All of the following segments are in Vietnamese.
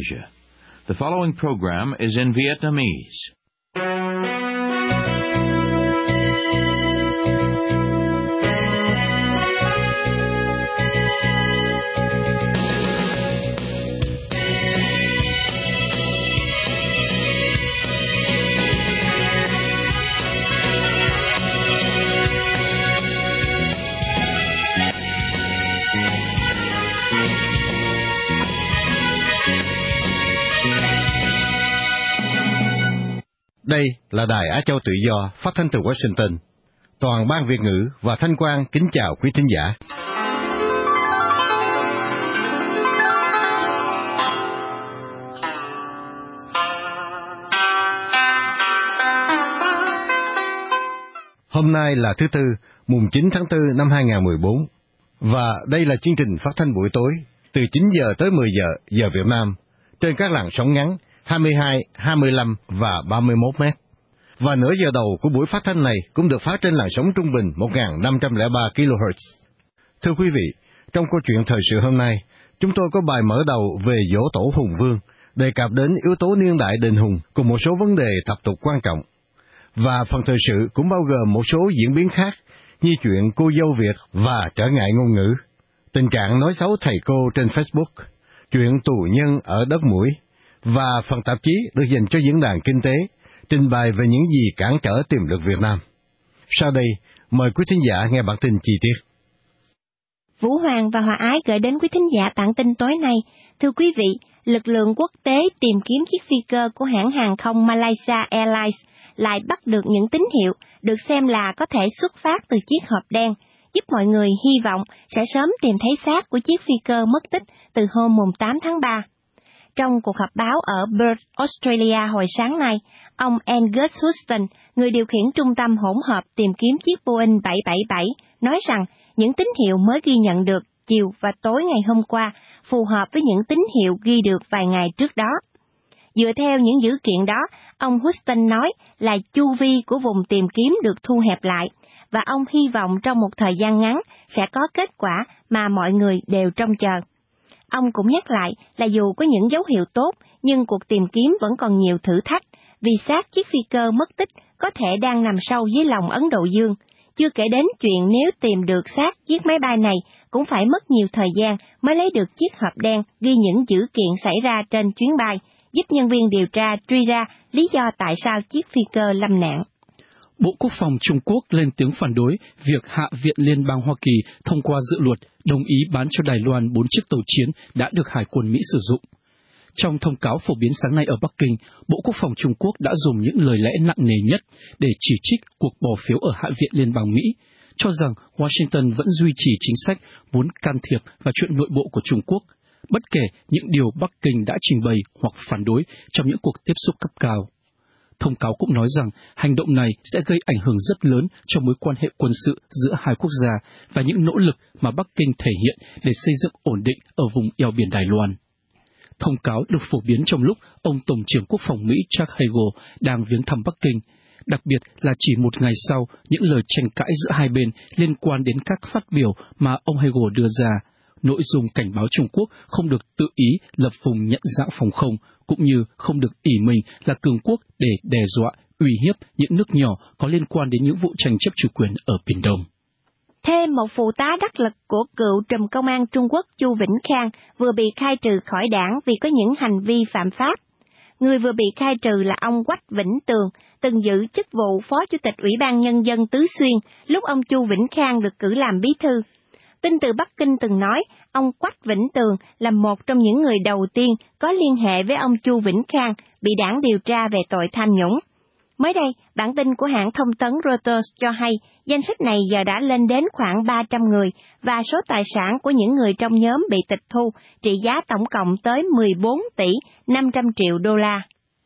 Asia. The following program is in Vietnamese. Đây là Đài Á Châu Tự Do phát thanh từ Washington. Toàn ban Việt ngữ và Thanh Quang kính chào quý thính giả. Hôm nay là thứ Tư, mùng 9 tháng 4 năm 2014, và đây là chương trình phát thanh buổi tối từ 9 giờ tới 10 giờ giờ Việt Nam trên các làn sóng ngắn 22, 25 và 31 mét. Và nửa giờ đầu của buổi phát thanh này cũng được phát trên làn sóng trung bình 1.503 kHz. Thưa quý vị, trong câu chuyện thời sự hôm nay, chúng tôi có bài mở đầu về Giỗ Tổ Hùng Vương, đề cập đến yếu tố niên đại đền Hùng cùng một số vấn đề tập tục quan trọng. Và phần thời sự cũng bao gồm một số diễn biến khác, như chuyện cô dâu Việt và trở ngại ngôn ngữ, tình trạng nói xấu thầy cô trên Facebook, chuyện tù nhân ở đất Mũi, và phần tạp chí được dành cho diễn đàn kinh tế, trình bày về những gì cản trở tiềm lực Việt Nam. Sau đây, mời quý thính giả nghe bản tin chi tiết. Vũ Hoàng và Hòa Ái gửi đến quý thính giả bản tin tối nay. Thưa quý vị, lực lượng quốc tế tìm kiếm chiếc phi cơ của hãng hàng không Malaysia Airlines lại bắt được những tín hiệu được xem là có thể xuất phát từ chiếc hộp đen, giúp mọi người hy vọng sẽ sớm tìm thấy xác của chiếc phi cơ mất tích từ hôm 8 tháng 3. Trong cuộc họp báo ở Perth, Australia hồi sáng nay, ông Angus Houston, người điều khiển trung tâm hỗn hợp tìm kiếm chiếc Boeing 777, nói rằng những tín hiệu mới ghi nhận được chiều và tối ngày hôm qua phù hợp với những tín hiệu ghi được vài ngày trước đó. Dựa theo những dữ kiện đó, ông Houston nói là chu vi của vùng tìm kiếm được thu hẹp lại, và ông hy vọng trong một thời gian ngắn sẽ có kết quả mà mọi người đều trông chờ. Ông cũng nhắc lại là dù có những dấu hiệu tốt, nhưng cuộc tìm kiếm vẫn còn nhiều thử thách, vì xác chiếc phi cơ mất tích có thể đang nằm sâu dưới lòng Ấn Độ Dương. Chưa kể đến chuyện nếu tìm được xác chiếc máy bay này cũng phải mất nhiều thời gian mới lấy được chiếc hộp đen ghi những dữ kiện xảy ra trên chuyến bay, giúp nhân viên điều tra truy ra lý do tại sao chiếc phi cơ lâm nạn. Bộ Quốc phòng Trung Quốc lên tiếng phản đối việc Hạ viện Liên bang Hoa Kỳ thông qua dự luật đồng ý bán cho Đài Loan 4 chiếc tàu chiến đã được Hải quân Mỹ sử dụng. Trong thông cáo phổ biến sáng nay ở Bắc Kinh, Bộ Quốc phòng Trung Quốc đã dùng những lời lẽ nặng nề nhất để chỉ trích cuộc bỏ phiếu ở Hạ viện Liên bang Mỹ, cho rằng Washington vẫn duy trì chính sách muốn can thiệp vào chuyện nội bộ của Trung Quốc, bất kể những điều Bắc Kinh đã trình bày hoặc phản đối trong những cuộc tiếp xúc cấp cao. Thông cáo cũng nói rằng hành động này sẽ gây ảnh hưởng rất lớn cho mối quan hệ quân sự giữa hai quốc gia và những nỗ lực mà Bắc Kinh thể hiện để xây dựng ổn định ở vùng eo biển Đài Loan. Thông cáo được phổ biến trong lúc ông Tổng trưởng Quốc phòng Mỹ Chuck Hagel đang viếng thăm Bắc Kinh, đặc biệt là chỉ một ngày sau những lời tranh cãi giữa hai bên liên quan đến các phát biểu mà ông Hagel đưa ra, nội dung cảnh báo Trung Quốc không được tự ý lập vùng nhận dạng phòng không, cũng như không được ỷ mình là cường quốc để đe dọa, uy hiếp những nước nhỏ có liên quan đến những vụ tranh chấp chủ quyền ở Biển Đông. Thêm một phụ tá đắc lực của cựu trùm công an Trung Quốc Chu Vĩnh Khang vừa bị khai trừ khỏi đảng vì có những hành vi phạm pháp. Người vừa bị khai trừ là ông Quách Vĩnh Tường, từng giữ chức vụ Phó Chủ tịch Ủy ban Nhân dân Tứ Xuyên lúc ông Chu Vĩnh Khang được cử làm bí thư. Tin từ Bắc Kinh từng nói, ông Quách Vĩnh Tường là một trong những người đầu tiên có liên hệ với ông Chu Vĩnh Khang bị đảng điều tra về tội tham nhũng. Mới đây, bản tin của hãng thông tấn Reuters cho hay danh sách này giờ đã lên đến khoảng 300 người và số tài sản của những người trong nhóm bị tịch thu trị giá tổng cộng tới 14 tỷ 500 triệu đô la.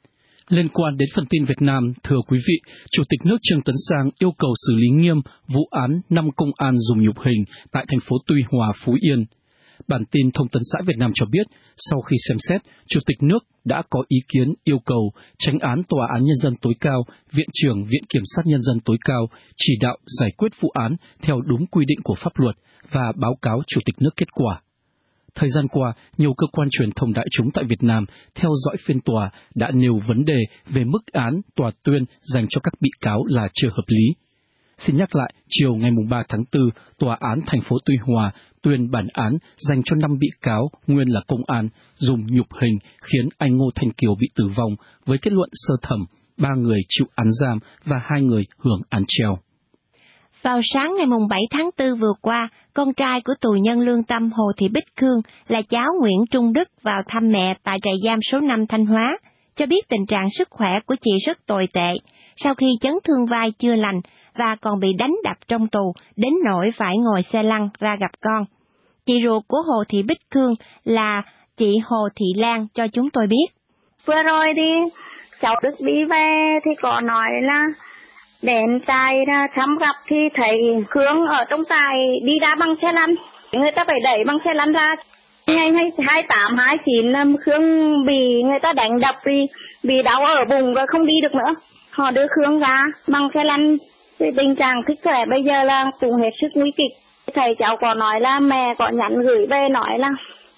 Liên quan đến phần tin Việt Nam, thưa quý vị, Chủ tịch nước Trương Tấn Sang yêu cầu xử lý nghiêm vụ án 5 công an dùng nhục hình tại thành phố Tuy Hòa, Phú Yên. Bản tin Thông tấn xã Việt Nam cho biết, sau khi xem xét, Chủ tịch nước đã có ý kiến yêu cầu Chánh án Tòa án Nhân dân tối cao, Viện trưởng Viện Kiểm sát Nhân dân tối cao chỉ đạo giải quyết vụ án theo đúng quy định của pháp luật và báo cáo Chủ tịch nước kết quả. Thời gian qua, nhiều cơ quan truyền thông đại chúng tại Việt Nam theo dõi phiên tòa đã nêu vấn đề về mức án tòa tuyên dành cho các bị cáo là chưa hợp lý. Xin nhắc lại, chiều ngày 3 tháng 4, Tòa án thành phố Tuy Hòa tuyên bản án dành cho 5 bị cáo nguyên là công an dùng nhục hình khiến anh Ngô Thanh Kiều bị tử vong với kết luận sơ thẩm, 3 người chịu án giam và 2 người hưởng án treo. Vào sáng ngày 7 tháng 4 vừa qua, con trai của tù nhân lương tâm Hồ Thị Bích Khương là cháu Nguyễn Trung Đức vào thăm mẹ tại trại giam số 5 Thanh Hóa, cho biết tình trạng sức khỏe của chị rất tồi tệ, sau khi chấn thương vai chưa lành và còn bị đánh đập trong tù, đến nỗi phải ngồi xe lăn ra gặp con. Chị ruột của Hồ Thị Bích Khương là chị Hồ Thị Lan cho chúng tôi biết. Vừa rồi thì cháu Đức đi về thì có nói là đến trại thăm gặp thì thấy Khương ở trong trại đi ra bằng xe lăn, người ta phải đẩy bằng xe lăn ra. Ngày 28, 29 Khương bị người ta đánh đập vì bị đau ở bụng và không đi được nữa. Họ đưa Khương ra bằng xe lăn. Tình trạng sức khỏe bây giờ là cũng hết sức nguy kịch. Thầy cháu có nói là mẹ có nhắn gửi về nói là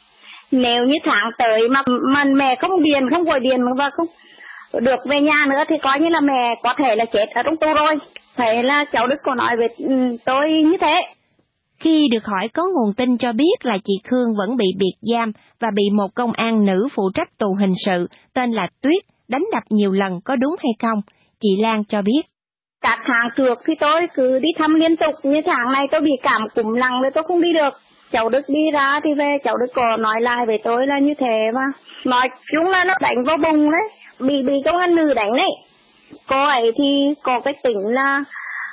nếu như tháng tới mà mẹ không điện, không gọi điện và không được về nhà nữa thì coi như là mẹ có thể là chết ở trong tù rồi. Thế là cháu Đức có nói về tôi như thế. Khi được hỏi có nguồn tin cho biết là chị Khương vẫn bị biệt giam và bị một công an nữ phụ trách tù hình sự tên là Tuyết đánh đập nhiều lần có đúng hay không, chị Lan cho biết. Các tháng trước thì tôi cứ đi thăm liên tục, như tháng này tôi bị cảm cúm nặng rồi tôi không đi được. Cháu Đức đi ra thì về cháu Đức có nói lại với tôi là như thế mà. Nói chung là nó đánh vào bụng đấy, bị công an nữ đánh đấy. Cô ấy thì có cái tính là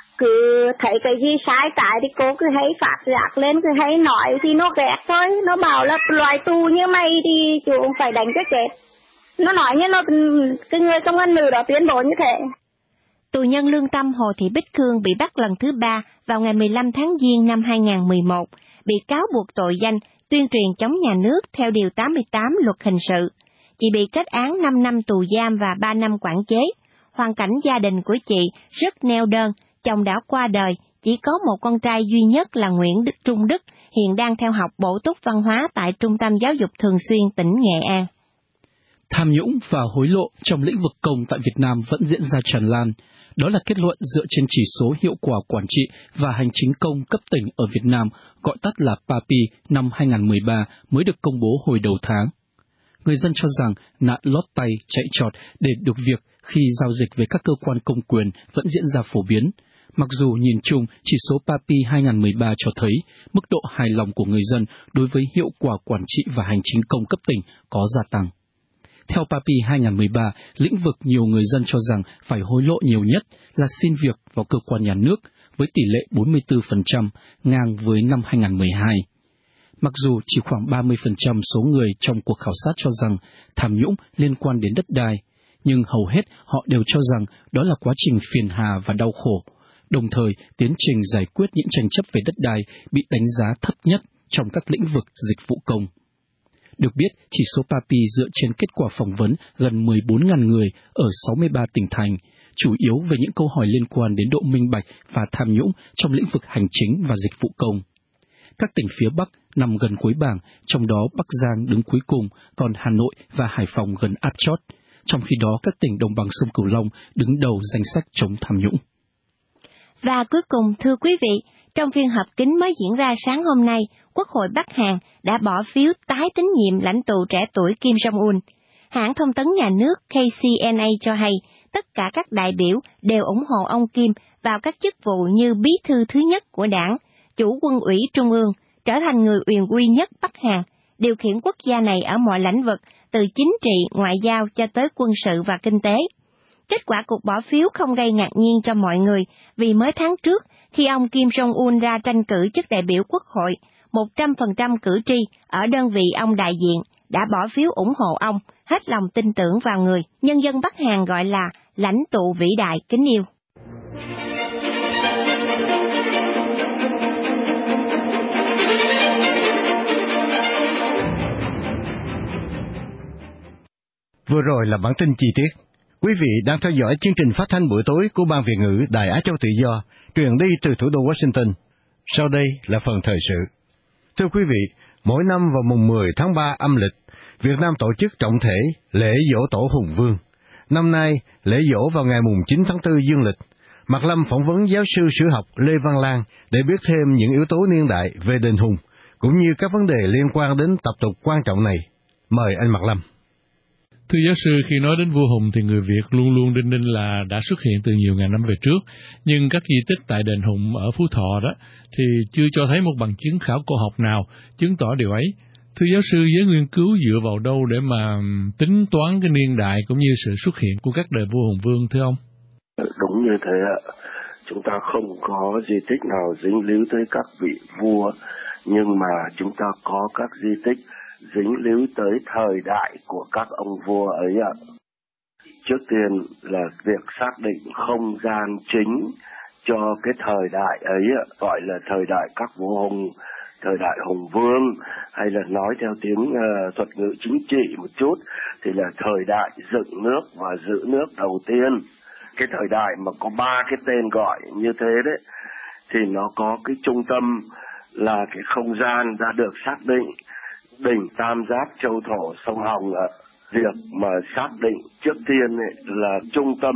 cứ thấy cái gì sai trái thì cô cứ hay phát giác lên, cứ hay nói thì nó ghét thôi. Nó bảo là loài tù như mày thì chú phải đánh cho chết. Nó nói như nó cái người công an nữ đó tuyên bố như thế. Tù nhân lương tâm Hồ Thị Bích Khương bị bắt lần thứ 3 vào ngày 15 tháng Giêng năm 2011, bị cáo buộc tội danh tuyên truyền chống nhà nước theo Điều 88 Luật Hình sự. Chị bị kết án 5 năm tù giam và 3 năm quản chế. Hoàn cảnh gia đình của chị rất neo đơn, chồng đã qua đời, chỉ có một con trai duy nhất là Nguyễn Trung Đức, hiện đang theo học bổ túc văn hóa tại Trung tâm Giáo dục Thường xuyên tỉnh Nghệ An. Tham nhũng và hối lộ trong lĩnh vực công tại Việt Nam vẫn diễn ra tràn lan. Đó là kết luận dựa trên chỉ số hiệu quả quản trị và hành chính công cấp tỉnh ở Việt Nam, gọi tắt là PAPI, năm 2013 mới được công bố hồi đầu tháng. Người dân cho rằng nạn lót tay, chạy trọt để được việc khi giao dịch với các cơ quan công quyền vẫn diễn ra phổ biến. Mặc dù nhìn chung, chỉ số PAPI 2013 cho thấy mức độ hài lòng của người dân đối với hiệu quả quản trị và hành chính công cấp tỉnh có gia tăng. Theo PAPI 2013, lĩnh vực nhiều người dân cho rằng phải hối lộ nhiều nhất là xin việc vào cơ quan nhà nước với tỷ lệ 44%, ngang với năm 2012. Mặc dù chỉ khoảng 30% số người trong cuộc khảo sát cho rằng tham nhũng liên quan đến đất đai, nhưng hầu hết họ đều cho rằng đó là quá trình phiền hà và đau khổ. Đồng thời, tiến trình giải quyết những tranh chấp về đất đai bị đánh giá thấp nhất trong các lĩnh vực dịch vụ công. Được biết, chỉ số PAPI dựa trên kết quả phỏng vấn gần 14.000 người ở 63 tỉnh thành, chủ yếu về những câu hỏi liên quan đến độ minh bạch và tham nhũng trong lĩnh vực hành chính và dịch vụ công. Các tỉnh phía Bắc nằm gần cuối bảng, trong đó Bắc Giang đứng cuối cùng, còn Hà Nội và Hải Phòng gần áp chót. Trong khi đó, các tỉnh đồng bằng sông Cửu Long đứng đầu danh sách chống tham nhũng. Và cuối cùng, thưa quý vị, trong phiên họp kín mới diễn ra sáng hôm nay, Quốc hội Bắc Hàn đã bỏ phiếu tái tín nhiệm lãnh tụ trẻ tuổi Kim Jong-un. Hãng thông tấn nhà nước KCNA cho hay, tất cả các đại biểu đều ủng hộ ông Kim vào các chức vụ như bí thư thứ nhất của đảng, chủ quân ủy trung ương, trở thành người quyền uy nhất Bắc Hàn, điều khiển quốc gia này ở mọi lĩnh vực, từ chính trị, ngoại giao cho tới quân sự và kinh tế. Kết quả cuộc bỏ phiếu không gây ngạc nhiên cho mọi người, vì mới tháng trước, khi ông Kim Jong-un ra tranh cử chức đại biểu quốc hội, 100% cử tri ở đơn vị ông đại diện đã bỏ phiếu ủng hộ ông, hết lòng tin tưởng vào người nhân dân Bắc Hàn gọi là lãnh tụ vĩ đại kính yêu. Vừa rồi là bản tin chi tiết. Quý vị đang theo dõi chương trình phát thanh buổi tối của Ban Việt ngữ Đài Á Châu Tự Do, truyền đi từ thủ đô Washington. Sau đây là phần thời sự. Thưa quý vị, Mỗi năm vào mùng 10 tháng 3 âm lịch, Việt Nam tổ chức trọng thể lễ giỗ tổ Hùng Vương. Năm nay, lễ giỗ vào ngày mùng 9 tháng 4 dương lịch. Mạc Lâm phỏng vấn giáo sư sử học Lê Văn Lan để biết thêm những yếu tố niên đại về đền Hùng, cũng như các vấn đề liên quan đến tập tục quan trọng này. Mời anh Mạc Lâm. Thưa giáo sư, khi nói đến vua Hùng thì người Việt luôn luôn đinh ninh là đã xuất hiện từ nhiều ngàn năm về trước, nhưng các di tích tại đền Hùng ở Phú Thọ đó thì chưa cho thấy một bằng chứng khảo cổ học nào chứng tỏ điều ấy. Thưa giáo sư, giới nghiên cứu dựa vào đâu để mà tính toán cái niên đại cũng như sự xuất hiện của các đời vua Hùng Vương thưa ông? Đúng như thế ạ. Chúng ta không có di tích nào dính líu tới các vị vua, nhưng mà chúng ta có các di tích dính líu tới thời đại của các ông vua ấy ạ. Trước tiên là việc xác định không gian chính cho cái thời đại ấy ạ, gọi là thời đại các vua Hùng, thời đại Hùng Vương, hay là nói theo tiếng thuật ngữ chính trị một chút thì là thời đại dựng nước và giữ nước đầu tiên. Cái thời đại mà có 3 cái tên gọi như thế đấy thì nó có cái trung tâm là cái không gian đã được xác định, đỉnh Tam Giác Châu Thổ sông Hồng ạ. Việc mà xác định trước tiên ấy là trung tâm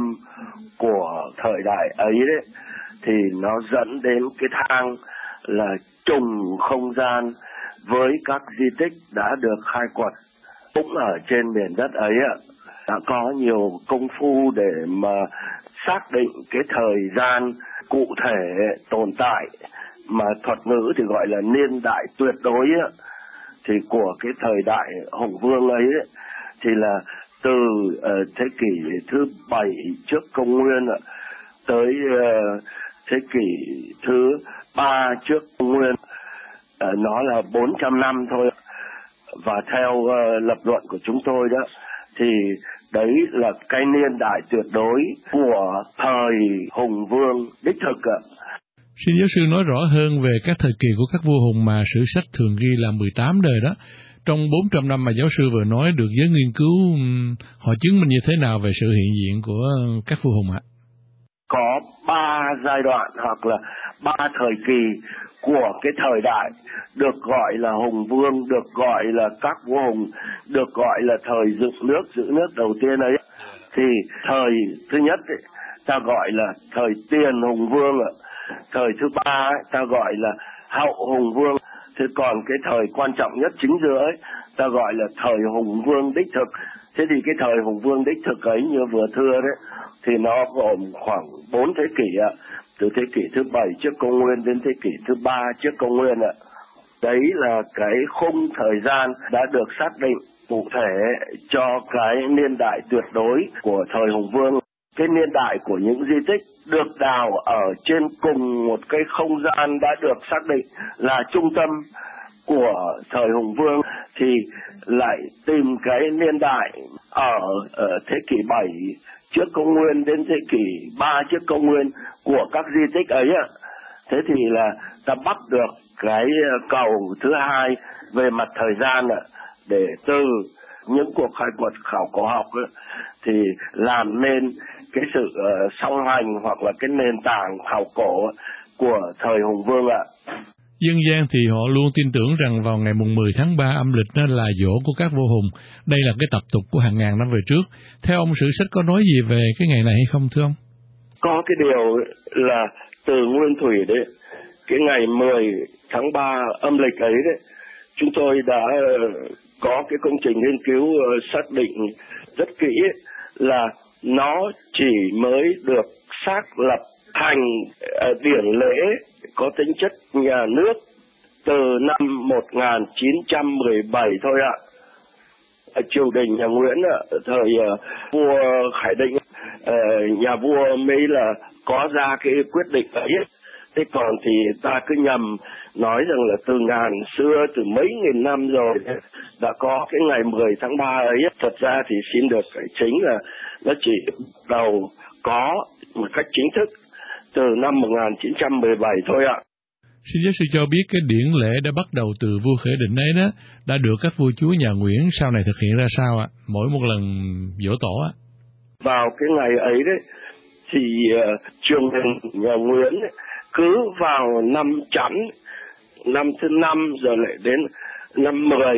của thời đại ấy đấy thì nó dẫn đến cái thang là trùng không gian với các di tích đã được khai quật cũng ở trên miền đất ấy ạ. Đã có nhiều công phu để mà xác định cái thời gian cụ thể tồn tại mà thuật ngữ thì gọi là niên đại tuyệt đối á, thì của cái thời đại Hùng Vương ấy thì là từ thế kỷ thứ 7 trước công nguyên tới thế kỷ thứ 3 trước công nguyên, nó là 400 năm thôi. Và theo lập luận của chúng tôi đó thì đấy là cái niên đại tuyệt đối của thời Hùng Vương đích thực ạ. Xin giáo sư nói rõ hơn về các thời kỳ của các vua Hùng mà sử sách thường ghi là 18 đời đó. Trong 400 năm mà giáo sư vừa nói, được giới nghiên cứu họ chứng minh như thế nào về sự hiện diện của các vua Hùng ạ? Có 3 giai đoạn hoặc là 3 thời kỳ của cái thời đại được gọi là Hùng Vương, được gọi là các vua Hùng, được gọi là thời dựng nước, giữ nước đầu tiên ấy. Thì thời thứ nhất ấy, ta gọi là thời tiền Hùng Vương ạ. Thời thứ 3 ấy, ta gọi là hậu Hùng Vương. Thế còn cái thời quan trọng nhất chính giữa ấy, ta gọi là thời Hùng Vương đích thực. Thế thì cái thời Hùng Vương đích thực ấy như vừa thưa đấy, thì nó gồm khoảng 4 thế kỷ ạ. Từ thế kỷ thứ 7 trước công nguyên đến thế kỷ thứ 3 trước công nguyên ạ. Đấy là cái khung thời gian đã được xác định cụ thể cho cái niên đại tuyệt đối của thời Hùng Vương. Cái niên đại của những di tích được đào ở trên cùng một cái không gian đã được xác định là trung tâm của thời Hùng Vương thì lại tìm cái niên đại ở thế kỷ 7 trước công nguyên đến thế kỷ 3 trước công nguyên của các di tích ấy ạ. Thế thì là ta bắt được cái cầu thứ hai về mặt thời gian ạ, để từ những cuộc khai quật khảo cổ học ấy, thì làm nên cái sự song hành hoặc là cái nền tảng khảo cổ của thời Hùng Vương ạ. Dân gian thì họ luôn tin tưởng rằng vào ngày mùng 10 tháng 3 âm lịch đó là giỗ của các vua Hùng. Đây là cái tập tục của hàng ngàn năm về trước. Theo ông, sử sách có nói gì về cái ngày này hay không thưa ông? Có cái điều là từ nguyên thủy đấy, cái ngày 10 tháng 3 âm lịch ấy đấy, chúng tôi đã có cái công trình nghiên cứu xác định rất kỹ ấy, là nó chỉ mới được xác lập thành điển lễ có tính chất nhà nước từ năm 1917 thôi ạ. Triều đình nhà Nguyễn thời vua Khải Định, nhà vua mới là có ra cái quyết định ấy. Thế còn thì ta cứ nhầm nói rằng là từ ngàn xưa, từ mấy nghìn năm rồi đã có cái ngày 10 tháng 3 ấy. Thật ra thì xin được cái chính là nó chỉ đầu có một cách chính thức từ năm 1917 thôi ạ. Xin giáo sư cho biết cái điển lễ đã bắt đầu từ vua Khởi Định ấy đó đã được các vua chúa nhà Nguyễn sau này thực hiện ra sao ạ? Mỗi một lần giỗ tổ ạ? Vào cái ngày ấy đấy thì triều đình nhà Nguyễn ấy, cứ vào năm Chẵn, năm thứ 5 rồi lại đến năm 10,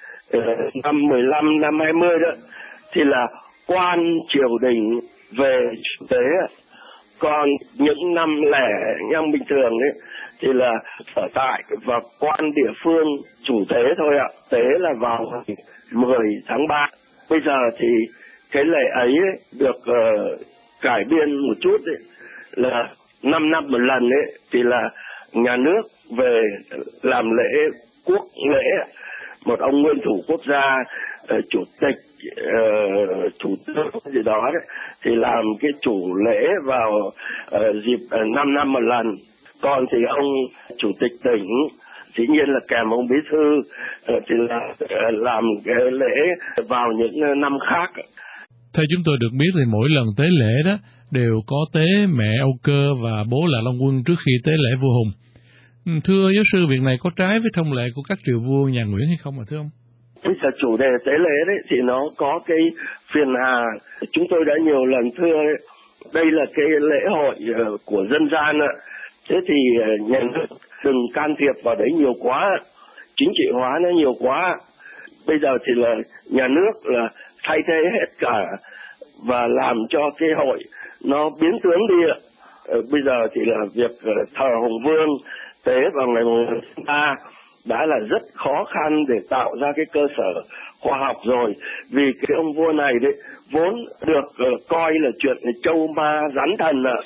năm 15, năm 20 đó thì là quan triều đình về chủ tế. Còn những năm lẻ năm bình thường ấy thì là ở tại và quan địa phương chủ tế thôi ạ. Tế là vào 10 tháng 3. Bây giờ thì cái lễ ấy được cải biên một chút ấy, là 5 năm một lần ấy thì là nhà nước về làm lễ quốc lễ, một ông nguyên thủ quốc gia, chủ tịch, thủ tướng gì đó đấy thì làm cái chủ lễ vào dịp 5 năm một lần. Còn thì ông chủ tịch tỉnh dĩ nhiên là kèm ông bí thư thì là làm cái lễ vào những năm khác. Theo chúng tôi được biết thì mỗi lần tế lễ đó đều có tế mẹ Âu Cơ và bố Lạc Long Quân trước khi tế lễ vua Hùng. Thưa giáo sư, việc này có trái với thông lệ của các triều vua nhà Nguyễn hay không ạ thưa ông? Bây giờ chủ đề tế lễ đấy thì nó có cái phiền hà. Chúng tôi đã nhiều lần thưa đấy, đây là cái lễ hội của dân gian ạ. Thế thì nhà nước đừng can thiệp vào đấy nhiều quá, chính trị hóa nó nhiều quá. Bây giờ thì là nhà nước là thay thế hết cả và làm cho cái hội nó biến tướng đi ạ. Bây giờ thì là việc thờ Hùng Vương tế vào ngày 3 đã là rất khó khăn để tạo ra cái cơ sở khoa học rồi, vì cái ông vua này đấy vốn được coi là chuyện châu ma rắn thần ạ.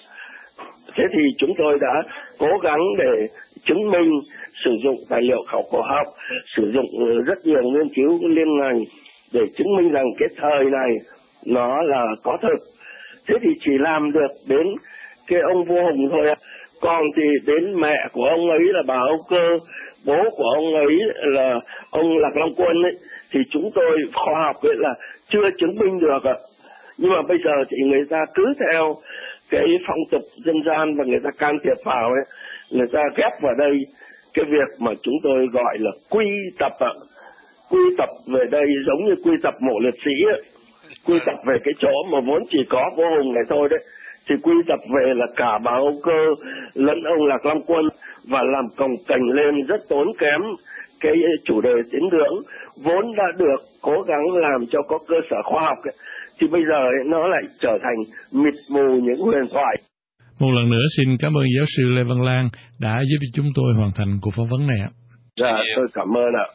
Thế thì chúng tôi đã cố gắng để chứng minh, sử dụng tài liệu khảo cổ học, sử dụng rất nhiều nghiên cứu liên ngành để chứng minh rằng cái thời này nó là có thực. Thế thì chỉ làm được đến cái ông vua Hùng thôi ạ. Còn thì đến mẹ của ông ấy là bà Âu Cơ, bố của ông ấy là ông Lạc Long Quân ấy, thì chúng tôi khoa học ấy là chưa chứng minh được ạ. Nhưng mà bây giờ thì người ta cứ theo cái phong tục dân gian và người ta can thiệp vào ấy, người ta ghép vào đây cái việc mà chúng tôi gọi là quy tập ạ. Quy tập về đây giống như quy tập mộ liệt sĩ ấy. Quy tập về cái chỗ mà vốn chỉ có vua Hùng này thôi đấy, thì quy tập về là cả bà Âu Cơ lẫn ông Lạc Long Quân, và làm cồng kềnh lên rất tốn kém cái chủ đề tín ngưỡng vốn đã được cố gắng làm cho có cơ sở khoa học ấy. Thì bây giờ ấy, nó lại trở thành mịt mù những huyền thoại. Một lần nữa xin cảm ơn giáo sư Lê Văn Lan đã giúp chúng tôi hoàn thành cuộc phỏng vấn này ạ. Dạ, tôi cảm ơn ạ.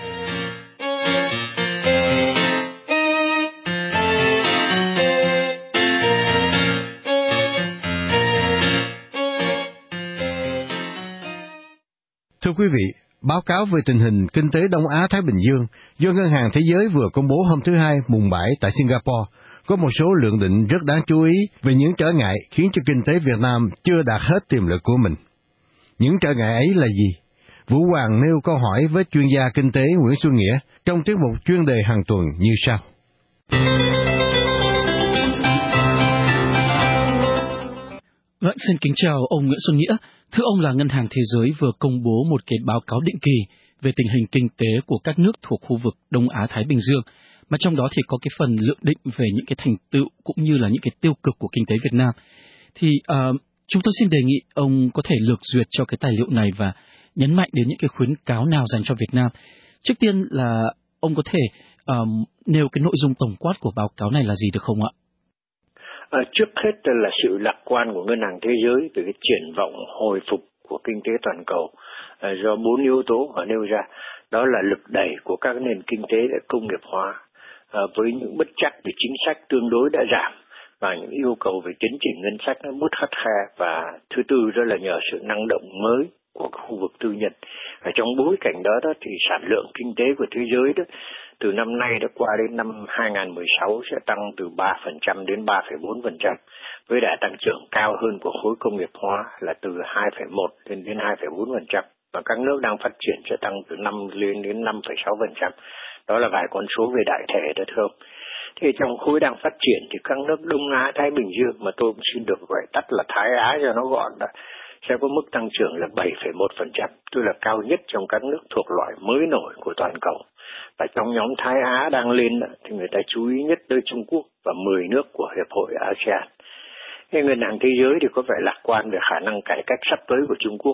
Thưa quý vị, báo cáo về tình hình kinh tế Đông Á-Thái Bình Dương do Ngân hàng Thế giới vừa công bố hôm thứ Hai mùng 7 tại Singapore có một số lượng định rất đáng chú ý về những trở ngại khiến cho kinh tế Việt Nam chưa đạt hết tiềm lực của mình. Những trở ngại ấy là gì? Vũ Hoàng nêu câu hỏi với chuyên gia kinh tế Nguyễn Xuân Nghĩa trong tiết mục chuyên đề hàng tuần như sau. Vâng, xin kính chào ông Nguyễn Xuân Nghĩa. Thưa ông, là Ngân hàng Thế giới vừa công bố một cái báo cáo định kỳ về tình hình kinh tế của các nước thuộc khu vực Đông Á-Thái Bình Dương, mà trong đó thì có cái phần lượng định về những cái thành tựu cũng như là những cái tiêu cực của kinh tế Việt Nam. Thì chúng tôi xin đề nghị ông có thể lược duyệt cho cái tài liệu này và nhấn mạnh đến những cái khuyến cáo nào dành cho Việt Nam. Trước tiên là ông có thể nêu cái nội dung tổng quát của báo cáo này là gì được không ạ? Trước hết là sự lạc quan của Ngân hàng Thế giới về cái triển vọng hồi phục của kinh tế toàn cầu do 4 yếu tố họ nêu ra. Đó là lực đẩy của các nền kinh tế đã công nghiệp hóa với những bất chắc về chính sách tương đối đã giảm và những yêu cầu về tiến trình ngân sách nó bút khắt khe. Và thứ tư đó là nhờ sự năng động mới của khu vực tư nhân. Ở trong bối cảnh đó thì sản lượng kinh tế của thế giới đó từ năm nay đã qua đến năm 2016 sẽ tăng từ 3% đến 3,4%, với đà tăng trưởng cao hơn của khối công nghiệp hóa là từ 2,1 đến 2,4%, và các nước đang phát triển sẽ tăng từ 5 lên đến 5,6%. Đó là vài con số về đại thể đó thưa ông. Thì trong khối đang phát triển thì các nước Đông Á Thái Bình Dương, mà tôi cũng xin được gọi tắt là Thái Á cho nó gọn, đó sẽ có mức tăng trưởng là 7,1%, tức là cao nhất trong các nước thuộc loại mới nổi của toàn cầu. Và trong nhóm Thái Á đang lên thì người ta chú ý nhất tới Trung Quốc và 10 nước của Hiệp hội ASEAN. Ngân hàng Thế giới thì có vẻ lạc quan về khả năng cải cách sắp tới của Trung Quốc,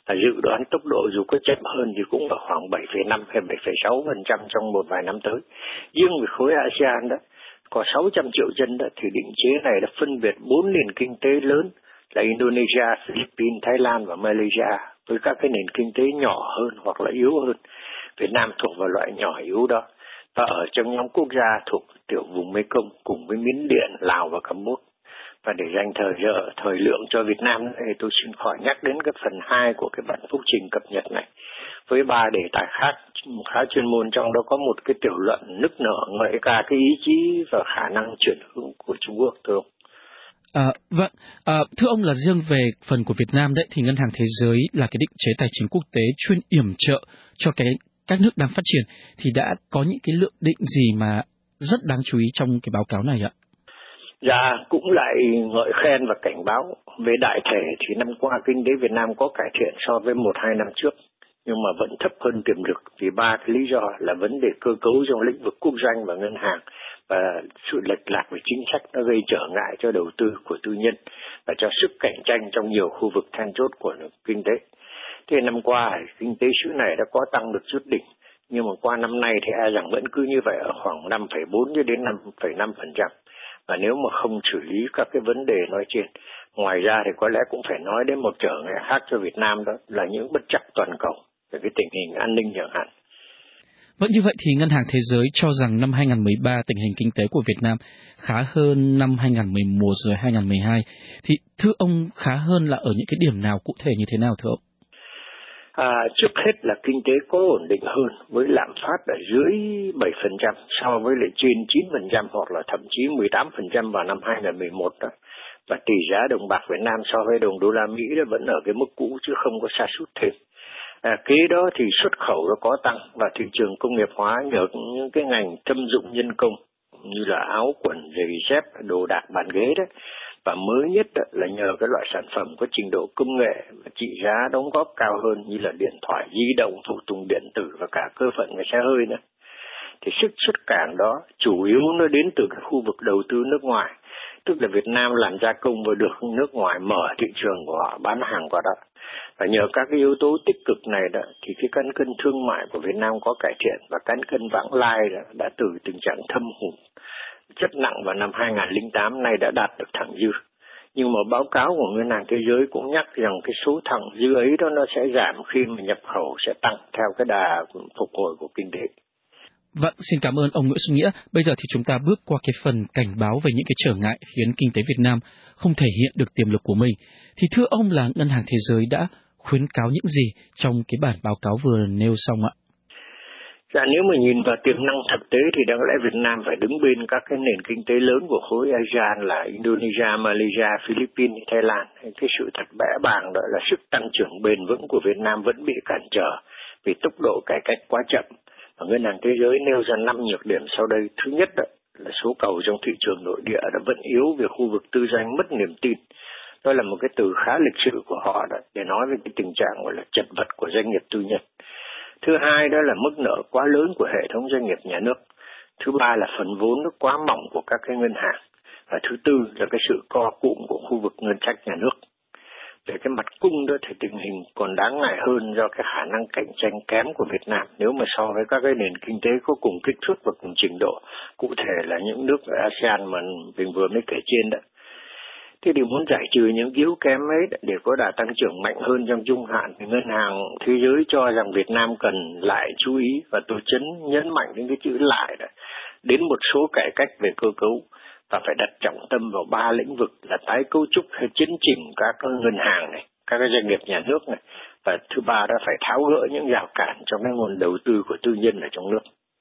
dự đoán tốc độ dù có chậm hơn thì cũng ở khoảng 7,5 hay 7,6% trong một vài năm tới. Riêng về khối ASEAN đó, có 600 triệu dân đó, thì định chế này đã phân biệt 4 nền kinh tế lớn là Indonesia, Philippines, Thái Lan và Malaysia với các cái nền kinh tế nhỏ hơn hoặc là yếu hơn. Việt Nam thuộc vào loại nhỏ yếu đó và ở trong nhóm quốc gia thuộc tiểu vùng Mekong cùng với Miến Điện, Lào và Campuchia. Và để dành thời lượng cho Việt Nam thì tôi xin khỏi nhắc đến cái phần 2 của cái bản phúc trình cập nhật này với 3 đề tài khác khá chuyên môn, trong đó có một cái tiểu luận nức nở ngợi ca cái ý chí và khả năng chuyển hướng của Trung Quốc, thưa ông. Vâng, thưa ông là riêng về phần của Việt Nam đấy thì Ngân hàng Thế giới là cái định chế tài chính quốc tế chuyên yểm trợ cho các nước đang phát triển thì đã có những cái lượng định gì mà rất đáng chú ý trong cái báo cáo này ạ? Dạ, cũng lại ngợi khen và cảnh báo. Về đại thể thì năm qua kinh tế Việt Nam có cải thiện so với 1-2 năm trước, nhưng mà vẫn thấp hơn tiềm lực vì 3 cái lý do là vấn đề cơ cấu trong lĩnh vực quốc doanh và ngân hàng và sự lệch lạc về chính sách nó gây trở ngại cho đầu tư của tư nhân và cho sức cạnh tranh trong nhiều khu vực then chốt của kinh tế. Thế năm qua kinh tế xứ này đã có tăng được chút đỉnh, nhưng mà qua năm nay thì e rằng vẫn cứ như vậy ở khoảng 5,4 cho đến 5,5%. Và nếu mà không xử lý các cái vấn đề nói trên, ngoài ra thì có lẽ cũng phải nói đến một trở ngại khác cho Việt Nam, đó là những bất trắc toàn cầu về cái tình hình an ninh chẳng hạn. Vẫn như vậy thì Ngân hàng Thế giới cho rằng năm 2013 tình hình kinh tế của Việt Nam khá hơn năm 2011 rồi 2012. Thì thưa ông, khá hơn là ở những cái điểm nào cụ thể như thế nào thưa ông? Trước hết là kinh tế có ổn định hơn với lạm phát ở dưới 7% so với lại trên 9% hoặc là thậm chí 18% vào năm 2011 đó. Và tỷ giá đồng bạc Việt Nam so với đồng đô la Mỹ đó vẫn ở cái mức cũ chứ không có sa sút thêm. Kế đó thì xuất khẩu nó có tăng và thị trường công nghiệp hóa nhờ những cái ngành thâm dụng nhân công như là áo quần, giày dép, đồ đạc, bàn ghế đó. Và mới nhất là nhờ cái loại sản phẩm có trình độ công nghệ và trị giá đóng góp cao hơn như là điện thoại di động, phụ tùng điện tử và cả cơ phận về xe hơi nữa. Thì sức xuất cảng đó chủ yếu nó đến từ cái khu vực đầu tư nước ngoài, tức là Việt Nam làm gia công và được nước ngoài mở thị trường của họ bán hàng qua đó. Và nhờ các cái yếu tố tích cực này đó thì cái cán cân thương mại của Việt Nam có cải thiện và cán cân vãng lai đã từ tình trạng thâm hụt rất nặng vào năm 2008 nay đã đạt được thặng dư. Nhưng mà báo cáo của Ngân hàng Thế giới cũng nhắc rằng cái số thặng dư ấy đó nó sẽ giảm khi mà nhập khẩu sẽ tăng theo cái đà phục hồi của kinh tế. Vâng, xin cảm ơn ông Nguyễn Xuân Nghĩa. Bây giờ thì chúng ta bước qua cái phần cảnh báo về những cái trở ngại khiến kinh tế Việt Nam không thể hiện được tiềm lực của mình. Thì thưa ông là Ngân hàng Thế giới đã khuyến cáo những gì trong cái bản báo cáo vừa nêu xong ạ? Dạ, nếu mà nhìn vào tiềm năng thực tế thì đáng lẽ Việt Nam phải đứng bên các cái nền kinh tế lớn của khối ASEAN là Indonesia, Malaysia, Philippines, Thái Lan. Cái sự thật bẽ bàng đó là sức tăng trưởng bền vững của Việt Nam vẫn bị cản trở vì tốc độ cải cách quá chậm. Và Ngân hàng Thế giới nêu ra 5 nhược điểm sau đây. Thứ nhất đó là số cầu trong thị trường nội địa đã vẫn yếu về khu vực tư doanh mất niềm tin. Đó là một cái từ khá lịch sử của họ đó, để nói về cái tình trạng gọi là chật vật của doanh nghiệp tư nhân. Thứ hai đó là mức nợ quá lớn của hệ thống doanh nghiệp nhà nước. Thứ ba là phần vốn nó quá mỏng của các cái ngân hàng. Và thứ tư là cái sự co cụm của khu vực ngân sách nhà nước. Về cái mặt cung đó thì tình hình còn đáng ngại hơn do cái khả năng cạnh tranh kém của Việt Nam nếu mà so với các cái nền kinh tế có cùng kích thước và cùng trình độ, cụ thể là những nước ở ASEAN mà mình vừa mới kể trên đó. Thế thì muốn giải trừ những yếu kém ấy để có đà tăng trưởng mạnh hơn trong trung hạn thì Ngân hàng Thế giới cho rằng Việt Nam cần lại chú ý và tôi nhấn mạnh đến cái chữ lại đó, đến một số cải cách về cơ cấu và phải đặt trọng tâm vào 3 lĩnh vực là tái cấu trúc hay chấn chỉnh các ngân hàng này, các doanh nghiệp nhà nước này, và thứ ba đó phải tháo gỡ những rào cản trong cái nguồn đầu tư của tư nhân ở trong nước.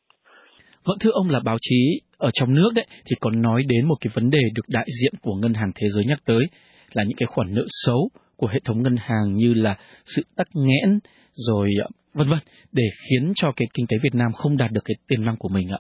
Vâng, thưa ông là báo chí ở trong nước đấy thì còn nói đến một cái vấn đề được đại diện của Ngân hàng Thế giới nhắc tới là những cái khoản nợ xấu của hệ thống ngân hàng như là sự tắc nghẽn rồi vân vân để khiến cho cái kinh tế Việt Nam không đạt được cái tiềm năng của mình ạ.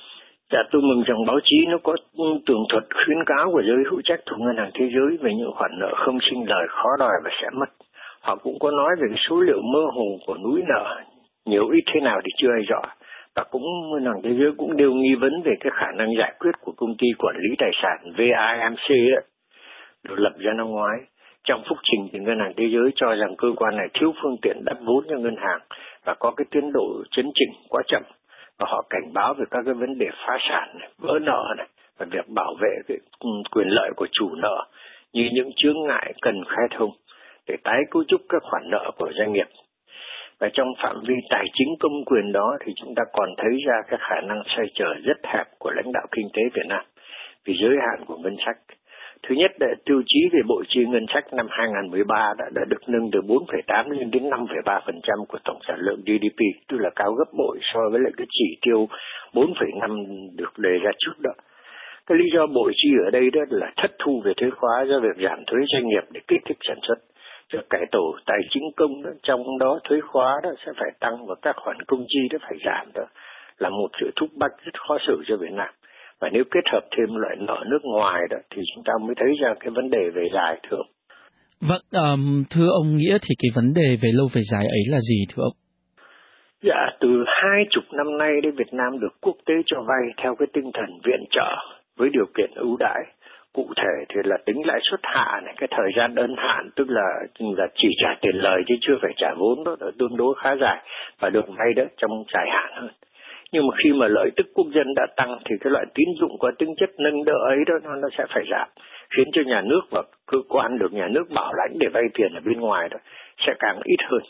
Dạ, tôi mừng rằng báo chí nó có tường thuật khuyến cáo của giới hữu trách thuộc Ngân hàng Thế giới về những khoản nợ không sinh lời, khó đòi và sẽ mất. Họ cũng có nói về cái số liệu mơ hồ của núi nợ, nhiều ít thế nào thì chưa ai rõ. Và cũng Ngân hàng Thế giới cũng đều nghi vấn về cái khả năng giải quyết của công ty quản lý tài sản VIMC được lập ra năm ngoái. Trong phúc trình thì Ngân hàng Thế giới cho rằng cơ quan này thiếu phương tiện đắp vốn cho ngân hàng và có cái tiến độ chấn chỉnh quá chậm, và họ cảnh báo về các cái vấn đề phá sản này, vỡ nợ này, và việc bảo vệ cái quyền lợi của chủ nợ như những chướng ngại cần khai thông để tái cấu trúc các khoản nợ của doanh nghiệp. Và trong phạm vi tài chính công quyền đó thì chúng ta còn thấy ra cái khả năng xoay trở rất hẹp của lãnh đạo kinh tế Việt Nam vì giới hạn của ngân sách. Thứ nhất là tiêu chí về bộ chi ngân sách năm 2013 đã được nâng từ 4,8 lên đến 5,3% của tổng sản lượng GDP, tức là cao gấp bội so với lại cái chỉ tiêu 4,5 được đề ra trước đó. Cái lý do bội chi ở đây đó là thất thu về thuế khóa do việc giảm thuế doanh nghiệp để kích thích sản xuất. Việc cải tổ tài chính công đó, trong đó thuế khóa đó sẽ phải tăng và các khoản công chi đó phải giảm đó, là một sự thúc bách rất khó xử cho Việt Nam. Và nếu kết hợp thêm loại nợ nước ngoài đó thì chúng ta mới thấy ra cái vấn đề về dài thường. Vâng, thưa ông Nghĩa thì cái vấn đề về lâu về dài ấy là gì thưa ông? Dạ, từ 20 năm nay đến Việt Nam được quốc tế cho vay theo cái tinh thần viện trợ với điều kiện ưu đãi. Cụ thể thì là tính lãi suất hạ này, cái thời gian ân hạn tức là chỉ trả tiền lời chứ chưa phải trả vốn đó, tương đối khá dài và được vay đó trong dài hạn hơn. Nhưng mà khi mà lợi tức quốc dân đã tăng thì cái loại tín dụng có tính chất nâng đỡ ấy đó nó sẽ phải giảm, khiến cho nhà nước và cơ quan được nhà nước bảo lãnh để vay tiền ở bên ngoài đó sẽ càng ít hơn.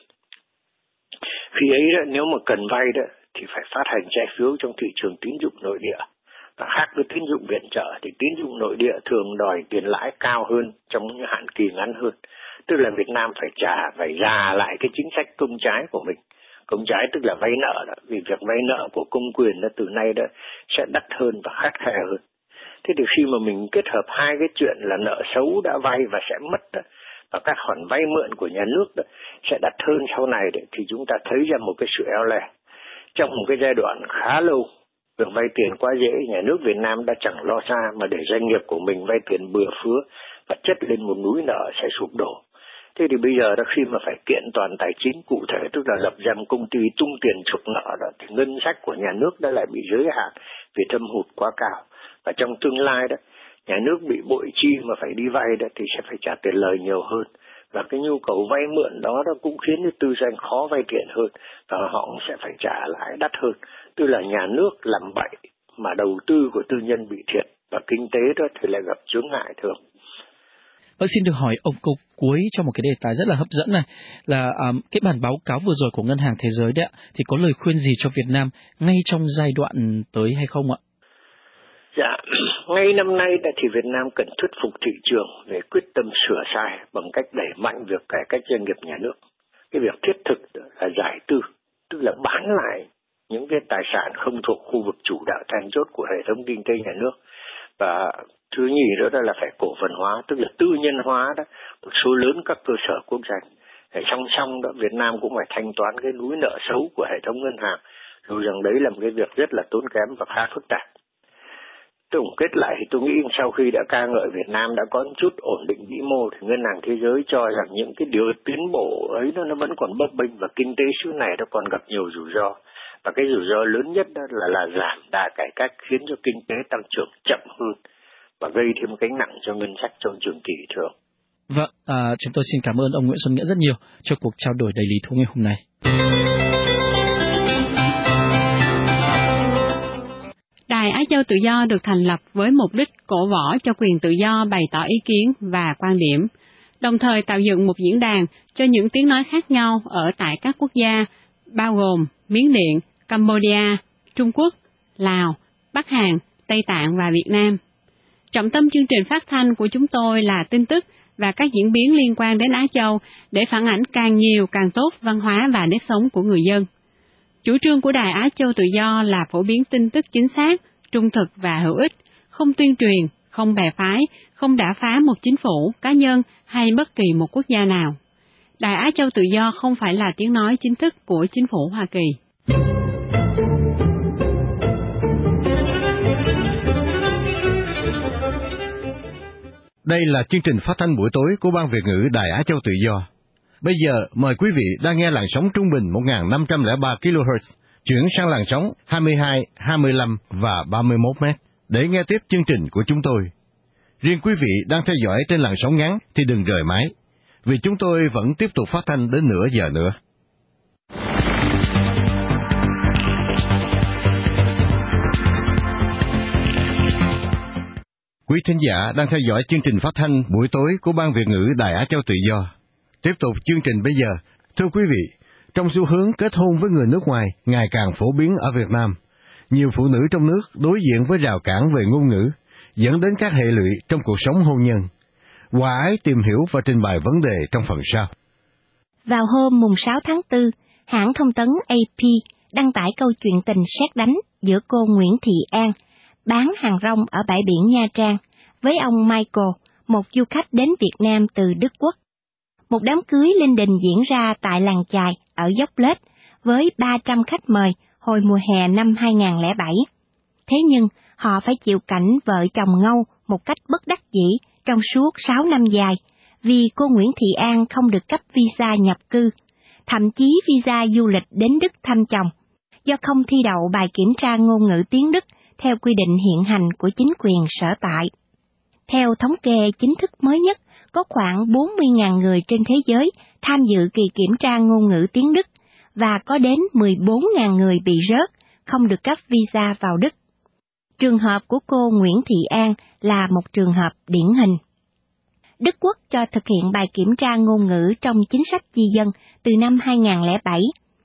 Khi ấy đó, nếu mà cần vay đó thì phải phát hành trái phiếu trong thị trường tín dụng nội địa. Và khác với tín dụng viện trợ thì tín dụng nội địa thường đòi tiền lãi cao hơn trong những hạn kỳ ngắn hơn. Tức là Việt Nam phải già lại cái chính sách công trái của mình. Công trái tức là vay nợ đó, vì việc vay nợ của công quyền đó từ nay đó sẽ đắt hơn và khắt khe hơn. Thế thì khi mà mình kết hợp hai cái chuyện là nợ xấu đã vay và sẽ mất đó, và các khoản vay mượn của nhà nước đó sẽ đắt hơn sau này đấy, thì chúng ta thấy ra một cái sự eo lè. Trong một cái giai đoạn khá lâu, việc vay tiền quá dễ, nhà nước Việt Nam đã chẳng lo xa mà để doanh nghiệp của mình vay tiền bừa phứa và chất lên một núi nợ sẽ sụp đổ. Thế thì bây giờ đó khi mà phải kiện toàn tài chính cụ thể, tức là lập ra một công ty tung tiền chuộc nợ đó, thì ngân sách của nhà nước đã lại bị giới hạn vì thâm hụt quá cao. Và trong tương lai đó, nhà nước bị bội chi mà phải đi vay đó thì sẽ phải trả tiền lời nhiều hơn. Và cái nhu cầu vay mượn đó cũng khiến cho tư doanh khó vay tiền hơn và họ cũng sẽ phải trả lãi đắt hơn. Tức là nhà nước làm bậy mà đầu tư của tư nhân bị thiệt và kinh tế đó thì lại gặp chướng ngại thường. Xin được hỏi ông câu cuối cho một cái đề tài rất là hấp dẫn này là cái bản báo cáo vừa rồi của Ngân hàng Thế giới đấy ạ, thì có lời khuyên gì cho Việt Nam ngay trong giai đoạn tới hay không ạ? Dạ, ngay năm nay thì Việt Nam cần thuyết phục thị trường về quyết tâm sửa sai bằng cách đẩy mạnh việc cải cách doanh nghiệp nhà nước. Cái việc thiết thực là giải tư, tức là bán lại những cái tài sản không thuộc khu vực chủ đạo then chốt của hệ thống kinh tế nhà nước. Và thứ nhì đó là phải cổ phần hóa, tức là tư nhân hóa đó một số lớn các cơ sở quốc doanh. Song song đó Việt Nam cũng phải thanh toán cái núi nợ xấu của hệ thống ngân hàng, dù rằng đấy là một cái việc rất là tốn kém và khá phức tạp. Tổng kết lại thì tôi nghĩ sau khi đã ca ngợi Việt Nam đã có một chút ổn định vĩ mô thì Ngân hàng Thế giới cho rằng những cái điều tiến bộ ấy nó vẫn còn bấp bênh và kinh tế xứ này nó còn gặp nhiều rủi ro. Và cái rủi ro lớn nhất đó là giảm đà cải cách khiến cho kinh tế tăng trưởng chậm hơn và gây thêm gánh nặng cho ngân sách trong trường kỳ thường. Vâng, chúng tôi xin cảm ơn ông Nguyễn Xuân Nghĩa rất nhiều cho cuộc trao đổi đầy lý thú ngày hôm nay. Đài Á Châu Tự Do được thành lập với mục đích cổ võ cho quyền tự do bày tỏ ý kiến và quan điểm, đồng thời tạo dựng một diễn đàn cho những tiếng nói khác nhau ở tại các quốc gia, bao gồm Miến Điện, Cambodia, Trung Quốc, Lào, Bắc Hàn, Tây Tạng và Việt Nam. Trọng tâm chương trình phát thanh của chúng tôi là tin tức và các diễn biến liên quan đến Á Châu để phản ảnh càng nhiều càng tốt văn hóa và nếp sống của người dân. Chủ trương của Đài Á Châu Tự Do là phổ biến tin tức chính xác, trung thực và hữu ích, không tuyên truyền, không bè phái, không đả phá một chính phủ, cá nhân hay bất kỳ một quốc gia nào. Đài Á Châu Tự Do không phải là tiếng nói chính thức của chính phủ Hoa Kỳ. Đây là chương trình phát thanh buổi tối của Ban Việt ngữ Đài Á Châu Tự Do. Bây giờ mời quý vị đang nghe làn sóng trung bình 1503 kHz, chuyển sang làn sóng 22, 25 và 31 m để nghe tiếp chương trình của chúng tôi. Riêng quý vị đang theo dõi trên làn sóng ngắn thì đừng rời máy, vì chúng tôi vẫn tiếp tục phát thanh đến nửa giờ nữa. Quý thính giả đang theo dõi chương trình phát thanh buổi tối của Ban Việt ngữ Đài Á Châu Tự Do. Tiếp tục chương trình bây giờ. Thưa quý vị, trong xu hướng kết hôn với người nước ngoài ngày càng phổ biến ở Việt Nam, nhiều phụ nữ trong nước đối diện với rào cản về ngôn ngữ, dẫn đến các hệ lụy trong cuộc sống hôn nhân. Hòa Ái tìm hiểu và trình bày vấn đề trong phần sau. Vào hôm mùng 6 tháng 4, hãng thông tấn AP đăng tải câu chuyện tình sét đánh giữa cô Nguyễn Thị An, bán hàng rong ở bãi biển Nha Trang, với ông Michael, một du khách đến Việt Nam từ Đức Quốc. Một đám cưới linh đình diễn ra tại làng chài ở Dốc Lết với 300 khách mời hồi mùa hè năm 2007. Thế nhưng, họ phải chịu cảnh vợ chồng ngâu một cách bất đắc dĩ trong suốt 6 năm dài, vì cô Nguyễn Thị An không được cấp visa nhập cư, thậm chí visa du lịch đến Đức thăm chồng, do không thi đậu bài kiểm tra ngôn ngữ tiếng Đức theo quy định hiện hành của chính quyền sở tại. Theo thống kê chính thức mới nhất, có khoảng 40.000 người trên thế giới tham dự kỳ kiểm tra ngôn ngữ tiếng Đức, và có đến 14.000 người bị rớt, không được cấp visa vào Đức. Trường hợp của cô Nguyễn Thị An là một trường hợp điển hình. Đức Quốc cho thực hiện bài kiểm tra ngôn ngữ trong chính sách di dân từ năm 2007.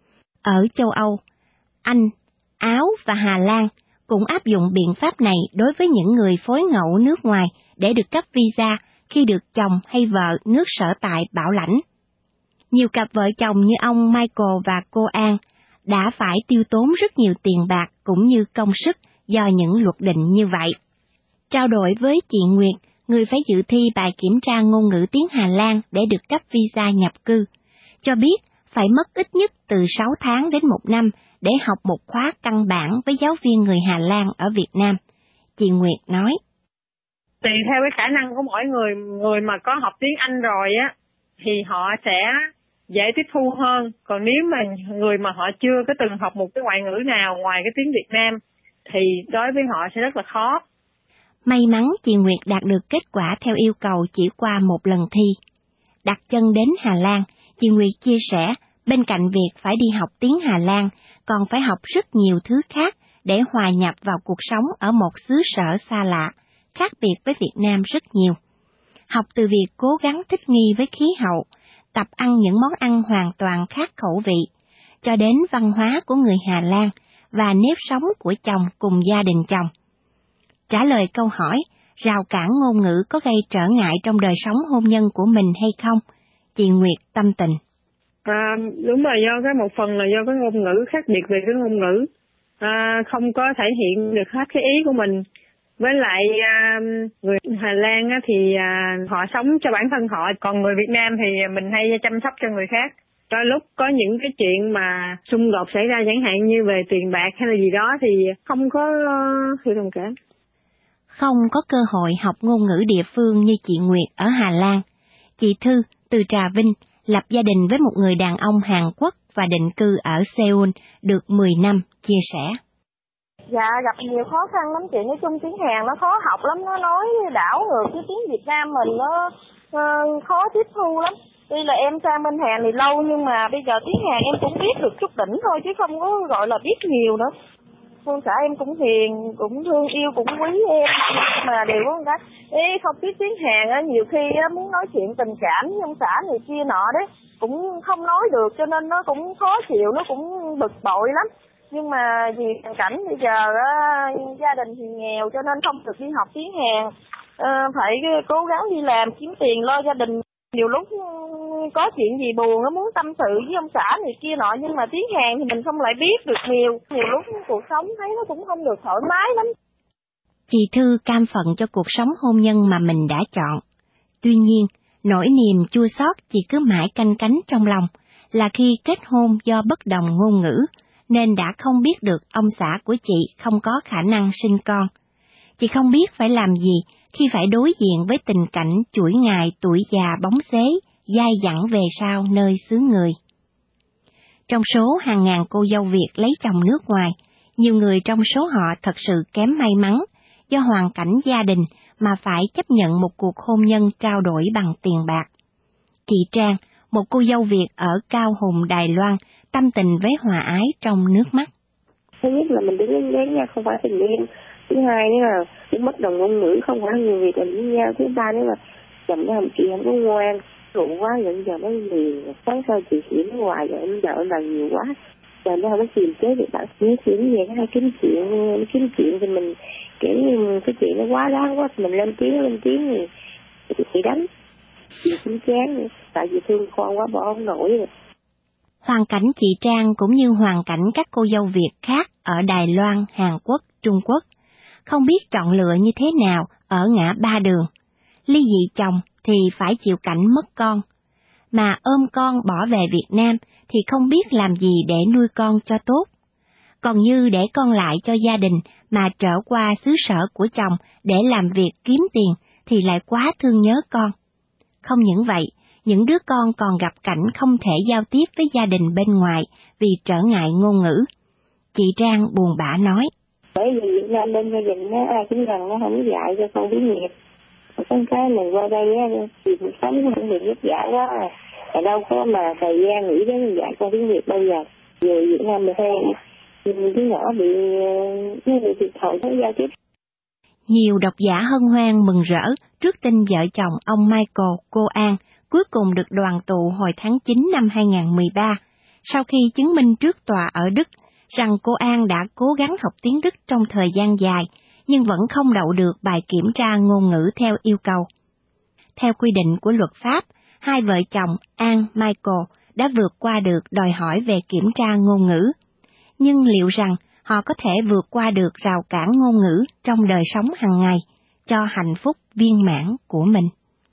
Ở châu Âu, Anh, Áo và Hà Lan cũng áp dụng biện pháp này đối với những người phối ngẫu nước ngoài để được cấp visa khi được chồng hay vợ nước sở tại bảo lãnh. Nhiều cặp vợ chồng như ông Michael và cô An đã phải tiêu tốn rất nhiều tiền bạc cũng như công sức do những luật định như vậy. Trao đổi với chị Nguyệt, người phải dự thi bài kiểm tra ngôn ngữ tiếng Hà Lan để được cấp visa nhập cư, cho biết phải mất ít nhất từ 6 tháng đến 1 năm để học một khóa căn bản với giáo viên người Hà Lan ở Việt Nam. Chị Nguyệt nói: Tùy theo cái khả năng của mỗi người mà có học tiếng Anh rồi á, thì họ sẽ dễ tiếp thu hơn. Còn nếu mà người mà họ chưa có từng học một cái ngoại ngữ nào ngoài cái tiếng Việt Nam, thì đối với họ sẽ rất là khó. May mắn chị Nguyệt đạt được kết quả theo yêu cầu chỉ qua một lần thi. Đặt chân đến Hà Lan, chị Nguyệt chia sẻ, bên cạnh việc phải đi học tiếng Hà Lan, còn phải học rất nhiều thứ khác để hòa nhập vào cuộc sống ở một xứ sở xa lạ, khác biệt với Việt Nam rất nhiều. Học từ việc cố gắng thích nghi với khí hậu, tập ăn những món ăn hoàn toàn khác khẩu vị, cho đến văn hóa của người Hà Lan và nếp sống của chồng cùng gia đình chồng. Trả lời câu hỏi, rào cản ngôn ngữ có gây trở ngại trong đời sống hôn nhân của mình hay không? Chị Nguyệt tâm tình. Đúng rồi, do cái một phần là do cái ngôn ngữ khác biệt về cái ngôn ngữ, không có thể hiện được hết cái ý của mình. Với lại người Hà Lan á, thì họ sống cho bản thân họ, còn người Việt Nam thì mình hay chăm sóc cho người khác. Đôi lúc có những cái chuyện mà xung đột xảy ra chẳng hạn như về tiền bạc hay là gì đó thì không có sự đồng cảm. Không có cơ hội học ngôn ngữ địa phương như chị Nguyệt ở Hà Lan, chị Thư từ Trà Vinh lập gia đình với một người đàn ông Hàn Quốc và định cư ở Seoul được 10 năm, chia sẻ. Dạ, gặp nhiều khó khăn lắm chị, nói chung tiếng Hàn nó khó học lắm, nó nói đảo ngược với tiếng Việt Nam mình, nó khó tiếp thu lắm. Tuy là em sang bên Hàn thì lâu nhưng mà bây giờ tiếng Hàn em cũng biết được chút đỉnh thôi chứ không có gọi là biết nhiều nữa. Phương xã em cũng hiền, cũng thương yêu, cũng quý em, mà đều có một cái không biết tiếng Hàn á, nhiều khi á, muốn nói chuyện tình cảm với ông xã này kia nọ đấy, cũng không nói được cho nên nó cũng khó chịu, nó cũng bực bội lắm. Nhưng mà vì hoàn cảnh bây giờ gia đình thì nghèo cho nên không được đi học tiếng Hàn, phải cố gắng đi làm kiếm tiền lo gia đình. Nhiều lúc có chuyện gì buồn nó muốn tâm sự với ông xã này kia nọ, nhưng mà tiếng Hàn thì mình không lại biết được nhiều. Nhiều lúc cuộc sống thấy nó cũng không được thoải mái lắm. Chị Thư cam phận cho cuộc sống hôn nhân mà mình đã chọn. Tuy nhiên, nỗi niềm chua xót chị cứ mãi canh cánh trong lòng là khi kết hôn do bất đồng ngôn ngữ, nên đã không biết được ông xã của chị không có khả năng sinh con. Chị không biết phải làm gì khi phải đối diện với tình cảnh chuỗi ngày tuổi già bóng xế, dai dẳng về sau nơi xứ người. Trong số hàng ngàn cô dâu Việt lấy chồng nước ngoài, nhiều người trong số họ thật sự kém may mắn do hoàn cảnh gia đình mà phải chấp nhận một cuộc hôn nhân trao đổi bằng tiền bạc. Chị Trang, một cô dâu Việt ở Cao Hùng, Đài Loan, tâm tình với Hòa Ái trong nước mắt. Thứ nhất là mình đứng lên ghế nha, không phải tình yêu. Thứ hai nữa là cũng bất đồng ngôn ngữ, không phải người Việt làm với nhau. Thứ ba nữa là chồng nó chị không có ngoan, rượu quá rồi giờ nó liền. Sáng sau chị xỉn hoài rồi em vợ là nhiều quá. Giờ nó không có kiềm chế được bạn. Nếu xỉn về nó hay kiếm chuyện thì mình kiểu như cái chuyện nó quá đáng quá, mình lên tiếng thì chị đánh. Chị cũng chán nữa, tại vì thương con quá bỏ không nổi rồi. Hoàn cảnh chị Trang cũng như hoàn cảnh các cô dâu Việt khác ở Đài Loan, Hàn Quốc, Trung Quốc, không biết chọn lựa như thế nào ở ngã ba đường. Ly dị chồng thì phải chịu cảnh mất con, mà ôm con bỏ về Việt Nam thì không biết làm gì để nuôi con cho tốt. Còn như để con lại cho gia đình mà trở qua xứ sở của chồng để làm việc kiếm tiền thì lại quá thương nhớ con. Không những vậy, những đứa con còn gặp cảnh không thể giao tiếp với gia đình bên ngoài vì trở ngại ngôn ngữ. Chị Trang buồn bã nói. Bởi vì Việt Nam bên gia đình ai cũng rằng nó không dạy cho con tiếng Việt. Con cái mình qua đây thì cuộc sống không được vất vả quá à. Ở đâu có mà thời gian nghĩ đến dạy con tiếng Việt bao giờ. Về Việt Nam mình thấy đứa nhỏ bị thiệt thòi với giao tiếp. Nhiều độc giả hân hoan mừng rỡ trước tin vợ chồng ông Michael, cô An cuối cùng được đoàn tụ hồi tháng 9 năm 2013, sau khi chứng minh trước tòa ở Đức rằng cô An đã cố gắng học tiếng Đức trong thời gian dài, nhưng vẫn không đậu được bài kiểm tra ngôn ngữ theo yêu cầu. Theo quy định của luật pháp, hai vợ chồng An, Michael đã vượt qua được đòi hỏi về kiểm tra ngôn ngữ. Nhưng liệu rằng họ có thể vượt qua được rào cản ngôn ngữ trong đời sống hàng ngày, cho hạnh phúc viên mãn của mình?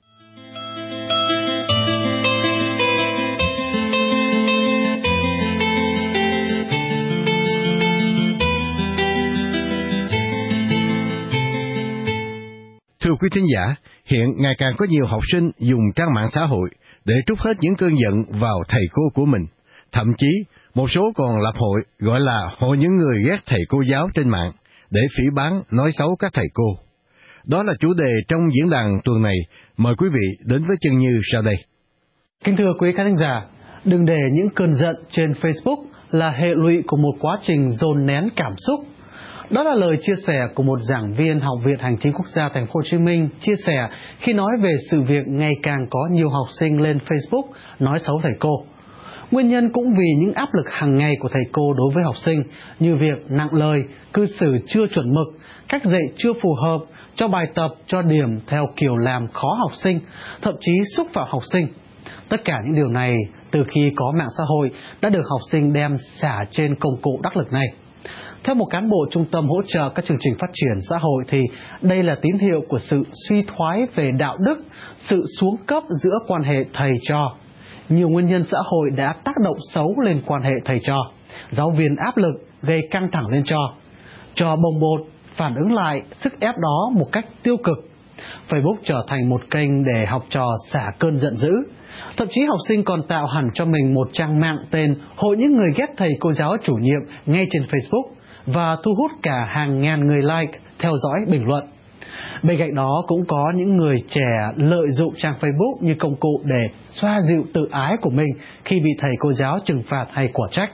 Thưa quý thính giả, hiện ngày càng có nhiều học sinh dùng trang mạng xã hội để trút hết những cơn giận vào thầy cô của mình. Thậm chí, một số còn lập hội gọi là hội những người ghét thầy cô giáo trên mạng để phỉ báng, nói xấu các thầy cô. Đó là chủ đề trong diễn đàn tuần này. Mời quý vị đến với Chân Như sau đây. Kính thưa quý khán giả, đừng để những cơn giận trên Facebook là hệ lụy của một quá trình dồn nén cảm xúc. Đó là lời chia sẻ của một giảng viên Học viện Hành chính Quốc gia Thành phố Hồ Chí Minh chia sẻ khi nói về sự việc ngày càng có nhiều học sinh lên Facebook nói xấu thầy cô. Nguyên nhân cũng vì những áp lực hàng ngày của thầy cô đối với học sinh, như việc nặng lời, cư xử chưa chuẩn mực, cách dạy chưa phù hợp, cho bài tập, cho điểm theo kiểu làm khó học sinh, thậm chí xúc phạm học sinh. Tất cả những điều này từ khi có mạng xã hội đã được học sinh đem xả trên công cụ đắc lực này. Theo một cán bộ trung tâm hỗ trợ các chương trình phát triển xã hội thì đây là tín hiệu của sự suy thoái về đạo đức, sự xuống cấp giữa quan hệ thầy trò. Nhiều nguyên nhân xã hội đã tác động xấu lên quan hệ thầy trò. Giáo viên áp lực gây căng thẳng lên trò bồng bột phản ứng lại sức ép đó một cách tiêu cực. Facebook trở thành một kênh để học trò xả cơn giận dữ. Thậm chí học sinh còn tạo hẳn cho mình một trang mạng tên Hội những người ghét thầy cô giáo chủ nhiệm ngay trên Facebook và thu hút cả hàng ngàn người like, theo dõi, bình luận. Bên cạnh đó cũng có những người trẻ lợi dụng trang Facebook như công cụ để xoa dịu tự ái của mình khi bị thầy cô giáo trừng phạt hay quả trách.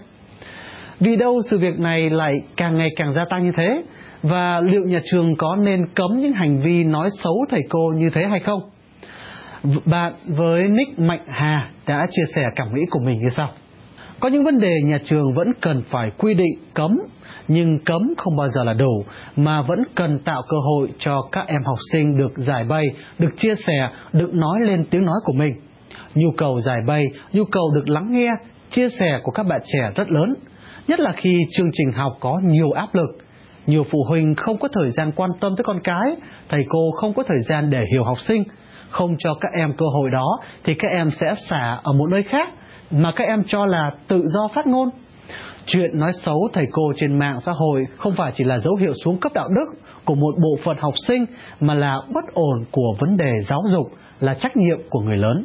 Vì đâu sự việc này lại càng ngày càng gia tăng như thế? Và liệu nhà trường có nên cấm những hành vi nói xấu thầy cô như thế hay không? Bạn với nick Mạnh Hà đã chia sẻ cảm nghĩ của mình như sau. Có những vấn đề nhà trường vẫn cần phải quy định cấm, nhưng cấm không bao giờ là đủ, mà vẫn cần tạo cơ hội cho các em học sinh được giải bày, được chia sẻ, được nói lên tiếng nói của mình. Nhu cầu giải bày, nhu cầu được lắng nghe, chia sẻ của các bạn trẻ rất lớn, nhất là khi chương trình học có nhiều áp lực. Nhiều phụ huynh không có thời gian quan tâm tới con cái, thầy cô không có thời gian để hiểu học sinh, không cho các em cơ hội đó thì các em sẽ xả ở một nơi khác mà các em cho là tự do phát ngôn. Chuyện nói xấu thầy cô trên mạng xã hội không phải chỉ là dấu hiệu xuống cấp đạo đức của một bộ phận học sinh, mà là bất ổn của vấn đề giáo dục, là trách nhiệm của người lớn.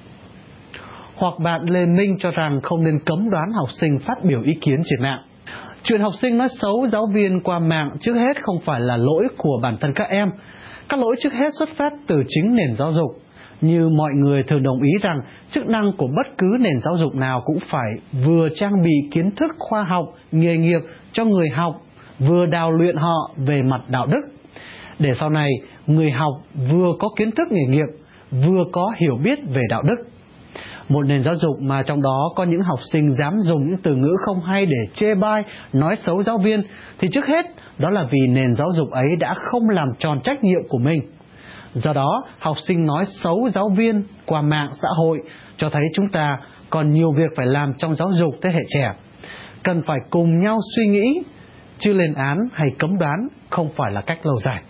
Hoặc bạn Lê Minh cho rằng không nên cấm đoán học sinh phát biểu ý kiến trên mạng. Chuyện học sinh nói xấu giáo viên qua mạng trước hết không phải là lỗi của bản thân các em. Các lỗi trước hết xuất phát từ chính nền giáo dục. Như mọi người thường đồng ý rằng chức năng của bất cứ nền giáo dục nào cũng phải vừa trang bị kiến thức khoa học, nghề nghiệp cho người học, vừa đào luyện họ về mặt đạo đức, để sau này người học vừa có kiến thức nghề nghiệp, vừa có hiểu biết về đạo đức. Một nền giáo dục mà trong đó có những học sinh dám dùng những từ ngữ không hay để chê bai, nói xấu giáo viên, thì trước hết đó là vì nền giáo dục ấy đã không làm tròn trách nhiệm của mình. Do đó, học sinh nói xấu giáo viên qua mạng xã hội cho thấy chúng ta còn nhiều việc phải làm trong giáo dục thế hệ trẻ. Cần phải cùng nhau suy nghĩ, chứ lên án hay cấm đoán không phải là cách lâu dài.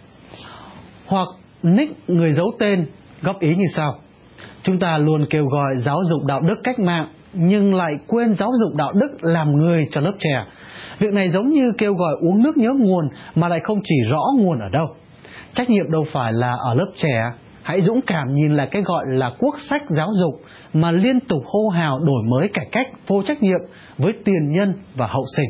Hoặc nick người giấu tên góp ý như sau: chúng ta luôn kêu gọi giáo dục đạo đức cách mạng nhưng lại quên giáo dục đạo đức làm người cho lớp trẻ. Việc này giống như kêu gọi uống nước nhớ nguồn mà lại không chỉ rõ nguồn ở đâu. Trách nhiệm đâu phải là ở lớp trẻ. Hãy dũng cảm nhìn lại cái gọi là quốc sách giáo dục mà liên tục hô hào đổi mới cải cách vô trách nhiệm với tiền nhân và hậu sinh.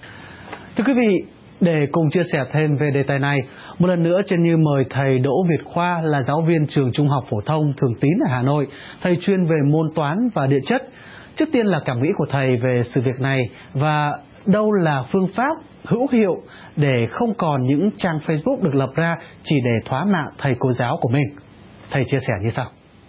Thưa quý vị, để cùng chia sẻ thêm về đề tài này, một lần nữa Trân Như mời thầy Đỗ Việt Khoa là giáo viên trường Trung học phổ thông Thường Tín ở Hà Nội, thầy chuyên về môn toán và địa chất. Trước tiên là cảm nghĩ của thầy về sự việc này và đâu là phương pháp hữu hiệu để không còn những trang Facebook được lập ra chỉ để thóa mạ thầy cô giáo của mình. Thầy chia sẻ như sau.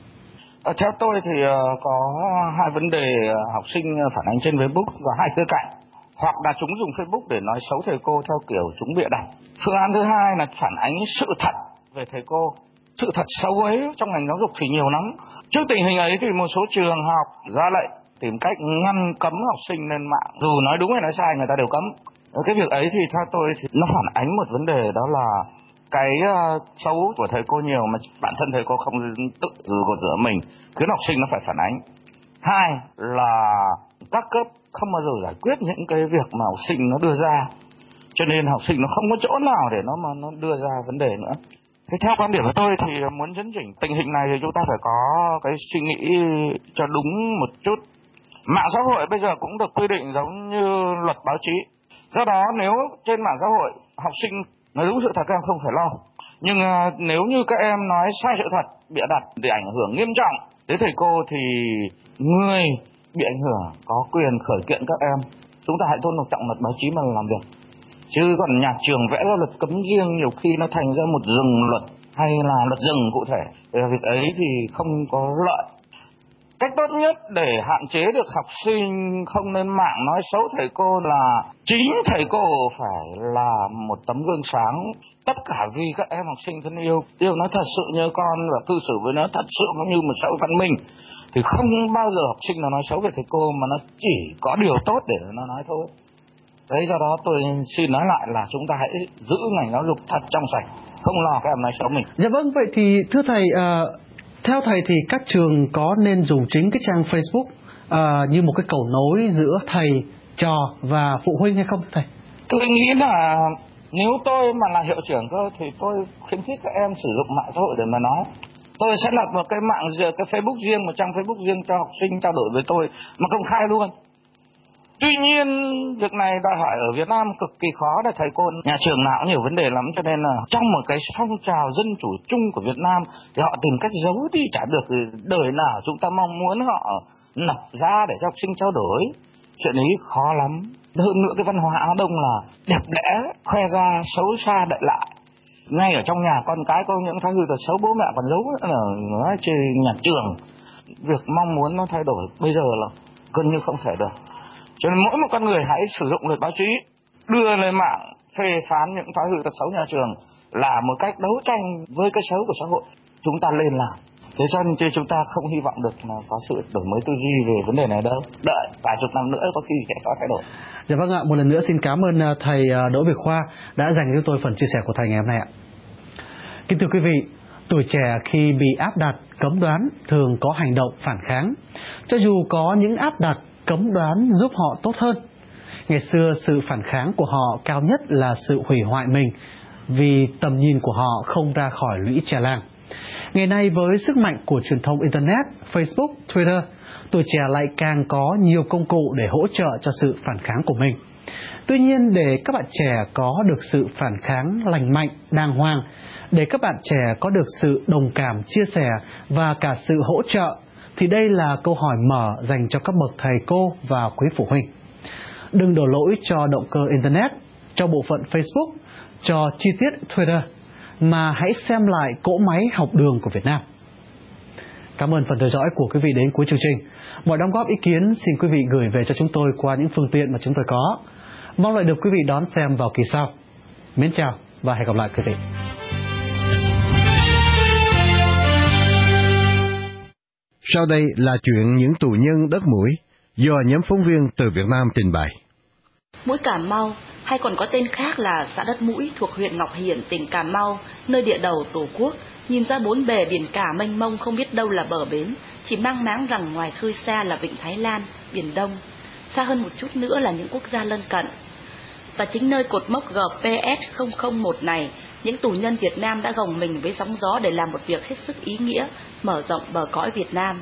Theo tôi thì có hai vấn đề học sinh phản ánh trên Facebook và hai khía cạnh. Hoặc là chúng dùng Facebook để nói xấu thầy cô theo kiểu chúng bịa đặt. Phương án thứ hai là phản ánh sự thật về thầy cô. Sự thật xấu ấy trong ngành giáo dục thì nhiều lắm. Trước tình hình ấy thì một số trường học ra lệnh tìm cách ngăn cấm học sinh lên mạng. Dù nói đúng hay nói sai người ta đều cấm. Cái việc ấy thì theo tôi thì nó phản ánh một vấn đề, đó là cái xấu của thầy cô nhiều mà bản thân thầy cô không tự gột rửa mình, khiến học sinh nó phải phản ánh. Hai là các cấp không bao giờ giải quyết những cái việc mà học sinh nó đưa ra, cho nên học sinh nó không có chỗ nào để nó đưa ra vấn đề nữa. Thế theo quan điểm của tôi thì muốn chấn chỉnh tình hình này thì chúng ta phải có cái suy nghĩ cho đúng một chút. Mạng xã hội bây giờ cũng được quy định giống như luật báo chí. Do đó nếu trên mạng xã hội học sinh nói đúng sự thật các em không phải lo. Nhưng nếu như các em nói sai sự thật, bịa đặt để ảnh hưởng nghiêm trọng đến thầy cô thì người bị ảnh hưởng có quyền khởi kiện các em. Chúng ta hãy tôn trọng luật báo chí mà làm việc. Chứ còn nhà trường vẽ ra luật cấm riêng nhiều khi nó thành ra một rừng luật hay là luật rừng cụ thể. Việc ấy thì không có lợi. Cách tốt nhất để hạn chế được học sinh không lên mạng nói xấu thầy cô là chính thầy cô phải là một tấm gương sáng. Tất cả vì các em học sinh thân yêu nó thật sự như con và cư xử với nó thật sự như một xã hội văn minh, thì không bao giờ học sinh nó nói xấu về thầy cô, mà nó chỉ có điều tốt để nó nói thôi. Đấy, do đó tôi xin nói lại là chúng ta hãy giữ ngành giáo dục thật trong sạch, không lo các em nói xấu mình. Dạ vâng, vậy thì thưa thầy, theo thầy thì các trường có nên dùng chính cái trang Facebook như một cái cầu nối giữa thầy, trò và phụ huynh hay không thầy? Tôi nghĩ là nếu tôi mà là hiệu trưởng cơ thì tôi khuyến khích các em sử dụng mạng xã hội để mà nói. Tôi sẽ lập một cái Facebook riêng, một trang Facebook riêng cho học sinh trao đổi với tôi mà công khai luôn. Tuy nhiên việc này đòi hỏi ở Việt Nam cực kỳ khó để thầy cô nhà trường nào cũng nhiều vấn đề lắm, cho nên là trong một cái phong trào dân chủ chung của Việt Nam thì họ tìm cách giấu đi, chả được đời nào chúng ta mong muốn họ lập ra để cho học sinh trao đổi. Chuyện ấy khó lắm. Hơn nữa cái văn hóa Á Đông là đẹp đẽ, khoe ra, xấu xa đậy lại. Ngay ở trong nhà con cái có những thói hư tật xấu bố mẹ còn giấu ở trên nhà trường. Việc mong muốn nó thay đổi bây giờ là gần như không thể được. Cho nên mỗi một con người hãy sử dụng luật báo chí, đưa lên mạng phê phán những thói hư tật xấu nhà trường là một cách đấu tranh với cái xấu của xã hội. Chúng ta lên làm. Thế cho nên chúng ta không hy vọng được là có sự đổi mới tư duy về vấn đề này đâu. Đợi vài chục năm nữa có khi sẽ có thay đổi. Dạ vâng ạ, một lần nữa xin cảm ơn thầy Đỗ Việt Khoa đã dành cho tôi phần chia sẻ của thầy ngày hôm nay ạ. Kính thưa quý vị, tuổi trẻ khi bị áp đặt, cấm đoán thường có hành động phản kháng. Cho dù có những áp đặt, cấm đoán giúp họ tốt hơn. Ngày xưa sự phản kháng của họ cao nhất là sự hủy hoại mình, vì tầm nhìn của họ không ra khỏi lũy tre lang. Ngày nay với sức mạnh của truyền thông Internet, Facebook, Twitter, tuổi trẻ lại càng có nhiều công cụ để hỗ trợ cho sự phản kháng của mình. Tuy nhiên, để các bạn trẻ có được sự phản kháng lành mạnh, đàng hoàng, để các bạn trẻ có được sự đồng cảm, chia sẻ và cả sự hỗ trợ, thì đây là câu hỏi mở dành cho các bậc thầy cô và quý phụ huynh. Đừng đổ lỗi cho động cơ Internet, cho bộ phận Facebook, cho chi tiết Twitter, mà hãy xem lại cỗ máy học đường của Việt Nam. Cảm ơn phần theo dõi của quý vị đến cuối chương trình. Mọi đóng góp ý kiến xin quý vị gửi về cho chúng tôi qua những phương tiện mà chúng tôi có. Mong lại được quý vị đón xem vào kỳ sau. Mến chào và hẹn gặp lại quý vị. Sau đây là chuyện những tù nhân đất mũi do nhóm phóng viên từ Việt Nam trình bày. Mũi Cà Mau, hay còn có tên khác là xã Đất Mũi thuộc huyện Ngọc Hiển, tỉnh Cà Mau, nơi địa đầu Tổ quốc, nhìn ra bốn bề biển cả mênh mông không biết đâu là bờ bến, chỉ mang máng rằng ngoài khơi xa là vịnh Thái Lan, Biển Đông, xa hơn một chút nữa là những quốc gia lân cận. Và chính nơi cột mốc GPS 001 này, những tù nhân Việt Nam đã gồng mình với sóng gió để làm một việc hết sức ý nghĩa, mở rộng bờ cõi Việt Nam.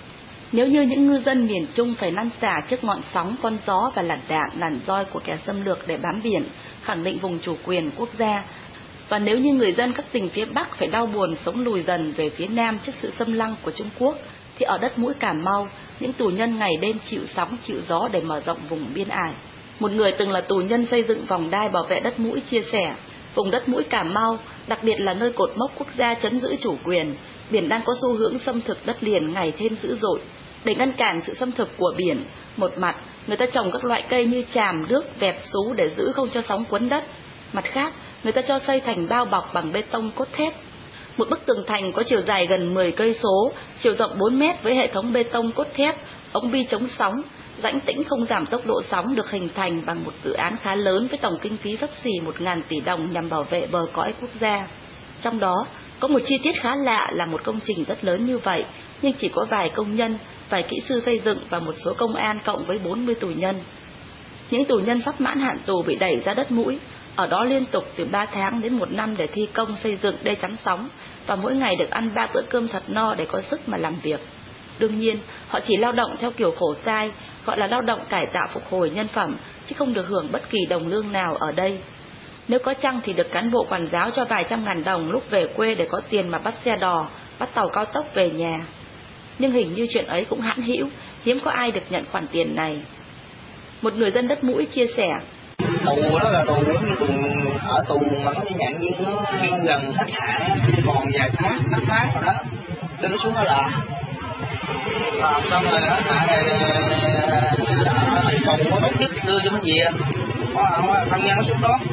Nếu như những ngư dân miền Trung phải lăn xả trước ngọn sóng, con gió và làn đạn, làn roi của kẻ xâm lược để bám biển, khẳng định vùng chủ quyền quốc gia, và nếu như người dân các tỉnh phía Bắc phải đau buồn sống lùi dần về phía Nam trước sự xâm lăng của Trung Quốc, thì ở đất mũi Cà Mau, những tù nhân ngày đêm chịu sóng, chịu gió để mở rộng vùng biên ải. Một người từng là tù nhân xây dựng vòng đai bảo vệ đất mũi chia sẻ, vùng đất mũi Cà Mau, đặc biệt là nơi cột mốc quốc gia trấn giữ chủ quyền, biển đang có xu hướng xâm thực đất liền ngày thêm dữ dội. Để ngăn cản sự xâm thực của biển, một mặt, người ta trồng các loại cây như tràm, đước, vẹt, sú để giữ không cho sóng cuốn đất. Mặt khác, người ta cho xây thành bao bọc bằng bê tông cốt thép. Một bức tường thành có chiều dài gần 10 cây số, chiều rộng 4 mét với hệ thống bê tông cốt thép, ống bi chống sóng, rãnh tĩnh không giảm tốc độ sóng được hình thành bằng một dự án khá lớn với tổng kinh phí xấp xỉ 1.000 tỷ đồng nhằm bảo vệ bờ cõi quốc gia. Trong đó, có một chi tiết khá lạ là một công trình rất lớn như vậy, nhưng chỉ có vài công nhân, vài kỹ sư xây dựng và một số công an cộng với 40 tù nhân. Những tù nhân sắp mãn hạn tù bị đẩy ra đất mũi, ở đó liên tục từ 3 tháng đến 1 năm để thi công xây dựng đê chắn sóng, và mỗi ngày được ăn 3 bữa cơm thật no để có sức mà làm việc. Đương nhiên, họ chỉ lao động theo kiểu khổ sai, gọi là lao động cải tạo phục hồi nhân phẩm, chứ không được hưởng bất kỳ đồng lương nào ở đây. Nếu có chăng thì được cán bộ quản giáo cho vài trăm ngàn đồng lúc về quê để có tiền mà bắt xe đò, bắt tàu cao tốc về nhà. Nhưng hình như chuyện ấy cũng hãn hữu, hiếm có ai được nhận khoản tiền này. Một người dân đất mũi chia sẻ: Tù đó là tù ở tù mà nó dạng như nó gần hết hạn, còn vài tháng, sắp tháng rồi đó, cho nó xuống đó làm xong rồi hết hạn này phòng có tổ chức đưa cho nó về, có công nhân nó xuống đó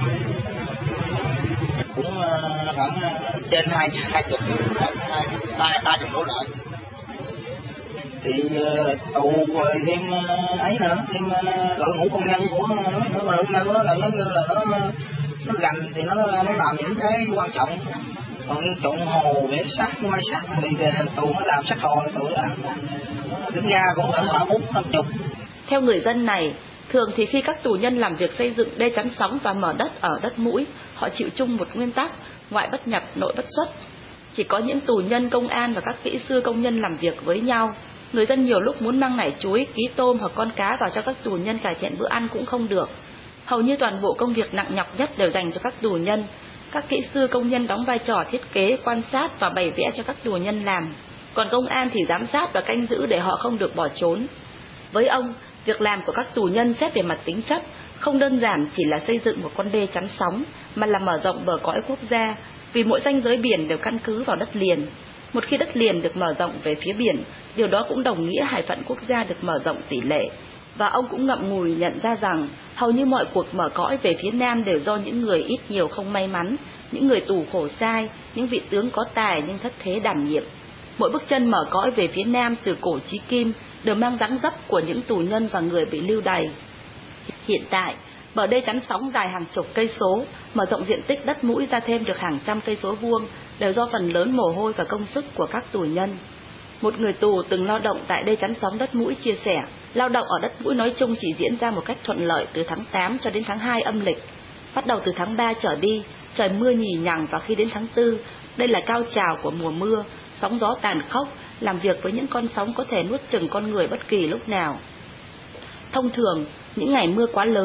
cũng khoảng trên 20 ba chục đổ lại. Thì tù rồi thêm ấy nữa, thêm đội ngũ công nhân của nó là nó như là nó gần thì nó làm những cái quan trọng, còn như trộn hồ vẽ sắt, may sắt thì tù nó làm sắt hồ, tù làm tính ra cũng khoảng 40-50. Theo người dân này, thường thì khi các tù nhân làm việc xây dựng đê chắn sóng và mở đất ở đất mũi, họ chịu chung một nguyên tắc: ngoại bất nhập, nội bất xuất. Chỉ có những tù nhân công an và các kỹ sư công nhân làm việc với nhau. Người dân nhiều lúc muốn mang nải chuối, ký tôm hoặc con cá vào cho các tù nhân cải thiện bữa ăn cũng không được. Hầu như toàn bộ công việc nặng nhọc nhất đều dành cho các tù nhân. Các kỹ sư công nhân đóng vai trò thiết kế, quan sát và bày vẽ cho các tù nhân làm. Còn công an thì giám sát và canh giữ để họ không được bỏ trốn. Với ông, việc làm của các tù nhân xét về mặt tính chất không đơn giản chỉ là xây dựng một con đê chắn sóng, mà là mở rộng bờ cõi quốc gia, vì mỗi ranh giới biển đều căn cứ vào đất liền. Một khi đất liền được mở rộng về phía biển, điều đó cũng đồng nghĩa hải phận quốc gia được mở rộng tỷ lệ. Và ông cũng ngậm ngùi nhận ra rằng hầu như mọi cuộc mở cõi về phía Nam đều do những người ít nhiều không may mắn, những người tù khổ sai, những vị tướng có tài nhưng thất thế đảm nhiệm. Mỗi bước chân mở cõi về phía Nam từ cổ chí kim đều mang dáng dấp của những tù nhân và người bị lưu đày. Hiện tại, bờ đê chắn sóng dài hàng chục cây số, mở rộng diện tích đất mũi ra thêm được hàng trăm cây số vuông, đều do phần lớn mồ hôi và công sức của các tù nhân. Một người tù từng lao động tại đê chắn sóng đất mũi chia sẻ, lao động ở đất mũi nói chung chỉ diễn ra một cách thuận lợi từ tháng 8 cho đến tháng 2 âm lịch. Bắt đầu từ tháng 3 trở đi, trời mưa nhì nhằng, và khi đến tháng 4, đây là cao trào của mùa mưa, sóng gió tàn khốc, làm việc với những con sóng có thể nuốt chửng con người bất kỳ lúc nào. Thông thường, những ngày mưa quá lớn,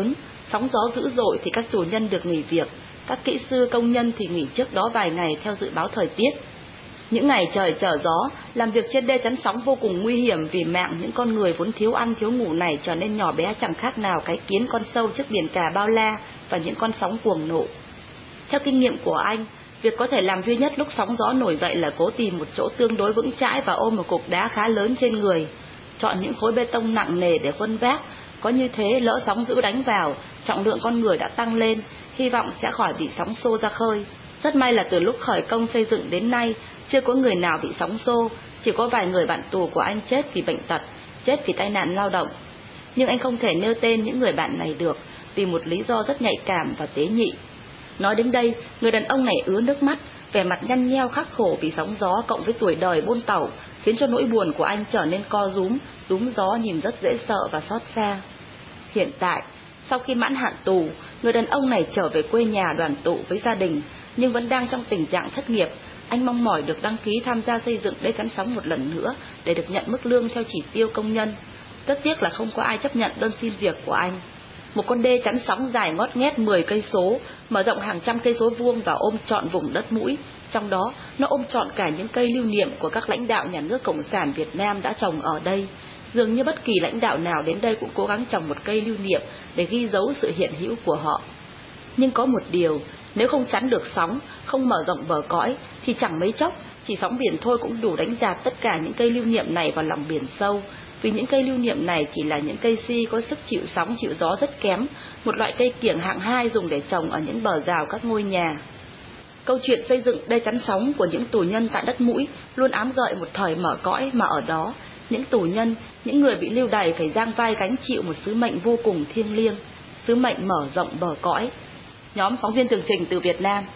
Sóng gió dữ dội thì các tù nhân được nghỉ việc, các kỹ sư công nhân thì nghỉ trước đó vài ngày theo dự báo thời tiết. Những ngày trời trở gió, làm việc trên đê chắn sóng vô cùng nguy hiểm vì mạng những con người vốn thiếu ăn thiếu ngủ này trở nên nhỏ bé chẳng khác nào cái kiến con sâu trước biển cả bao la và những con sóng cuồng nộ. Theo kinh nghiệm của anh, việc có thể làm duy nhất lúc sóng gió nổi dậy là cố tìm một chỗ tương đối vững chãi và ôm một cục đá khá lớn trên người. Chọn những khối bê tông nặng nề để khuân vác, có như thế lỡ sóng dữ đánh vào, trọng lượng con người đã tăng lên, hy vọng sẽ khỏi bị sóng xô ra khơi. Rất may là từ lúc khởi công xây dựng đến nay, chưa có người nào bị sóng xô, chỉ có vài người bạn tù của anh chết vì bệnh tật, chết vì tai nạn lao động. Nhưng anh không thể nêu tên những người bạn này được, vì một lý do rất nhạy cảm và tế nhị. Nói đến đây, người đàn ông này ứa nước mắt, vẻ mặt nhăn nheo khắc khổ vì sóng gió cộng với tuổi đời buôn tẩu, khiến cho nỗi buồn của anh trở nên co rúm gió nhìn rất dễ sợ và xót xa. Hiện tại, sau khi mãn hạn tù, người đàn ông này trở về quê nhà đoàn tụ với gia đình, nhưng vẫn đang trong tình trạng thất nghiệp. Anh mong mỏi được đăng ký tham gia xây dựng đê chắn sóng một lần nữa để được nhận mức lương theo chỉ tiêu công nhân. Rất tiếc là không có ai chấp nhận đơn xin việc của anh. Một con đê chắn sóng dài ngót nghét 10 cây số, mở rộng hàng trăm cây số vuông và ôm trọn vùng đất Mũi. Trong đó, nó ôm trọn cả những cây lưu niệm của các lãnh đạo nhà nước Cộng sản Việt Nam đã trồng ở đây. Dường như bất kỳ lãnh đạo nào đến đây cũng cố gắng trồng một cây lưu niệm để ghi dấu sự hiện hữu của họ. Nhưng có một điều, nếu không chắn được sóng, không mở rộng bờ cõi, thì chẳng mấy chốc, chỉ sóng biển thôi cũng đủ đánh dạt tất cả những cây lưu niệm này vào lòng biển sâu. Vì những cây lưu niệm này chỉ là những cây si có sức chịu sóng chịu gió rất kém, một loại cây kiểng hạng 2 dùng để trồng ở những bờ rào các ngôi nhà. Câu chuyện xây dựng đê chắn sóng của những tù nhân tại đất Mũi luôn ám gợi một thời mở cõi mà ở đó, những tù nhân, những người bị lưu đày phải giang vai gánh chịu một sứ mệnh vô cùng thiêng liêng, sứ mệnh mở rộng bờ cõi. Nhóm phóng viên tường trình từ Việt Nam.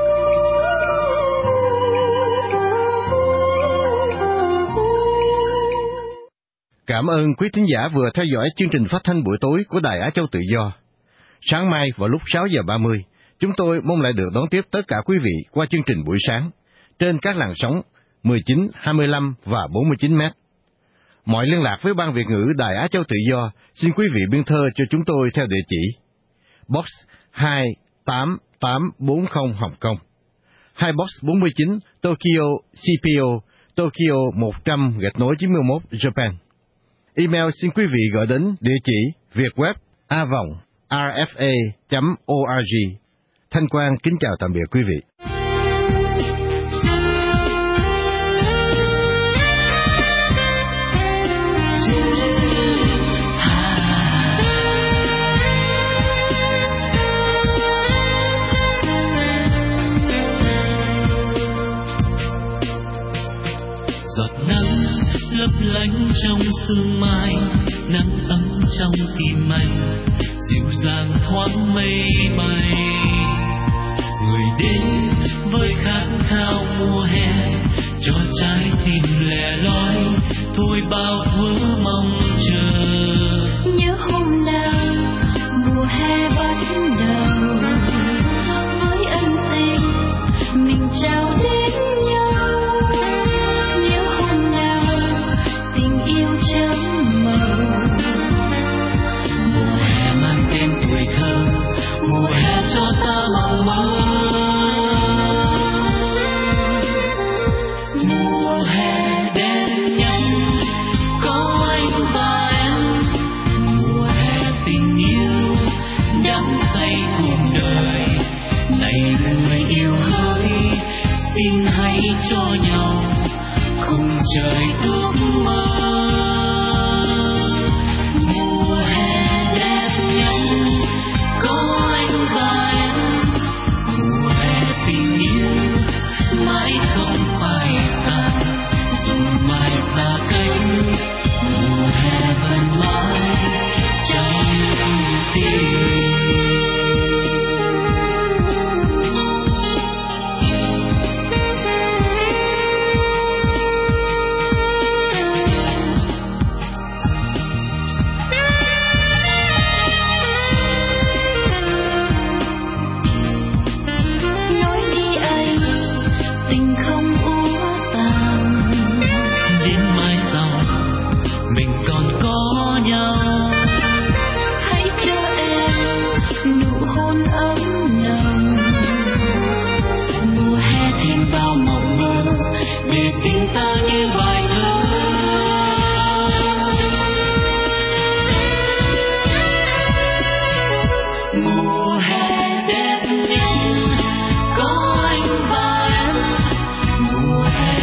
Cảm ơn quý thính giả vừa theo dõi chương trình phát thanh buổi tối của Đài Á Châu Tự Do. Sáng mai vào lúc 6 giờ 30, chúng tôi mong lại được đón tiếp tất cả quý vị qua chương trình buổi sáng trên các làn sóng 19, 25 và 49 mét. Mọi liên lạc với Ban Việt ngữ Đài Á Châu Tự Do xin quý vị biên thơ cho chúng tôi theo địa chỉ Box 28840 Hồng Kông, hay Box 49 Tokyo CPO, Tokyo 100-91 Japan. Email xin quý vị gửi đến địa chỉ vietweb@rfa.org. Thanh Quang kính chào tạm biệt quý vị. Giọt nắng lấp lánh trong sương mai, nắng ấm trong tim anh, dịu dàng thoáng mây bay. Người đến với khát khao mùa hè, cho trái tim lẻ loi thôi bao thuở mong chờ. Nhớ hôm nào mùa hè bắt đầu, với ân tình mình trao đến nhau. Nhớ hôm nào tình yêu chớm màu, mùa hè mang tên tuổi thơ, mùa hè cho ta mộng mơ. Mùa hè đẹp nhất có anh và em, mùa hè tình yêu đắm say cuộc đời. Này người yêu hỡi, xin hãy cho nhau không trời ước mơ. Mùa hè đẹp nhất có anh và em, mùa hè tình yêu mãi không phai tàn. Dù mai xa cách, mùa hè vẫn mãi trong tim.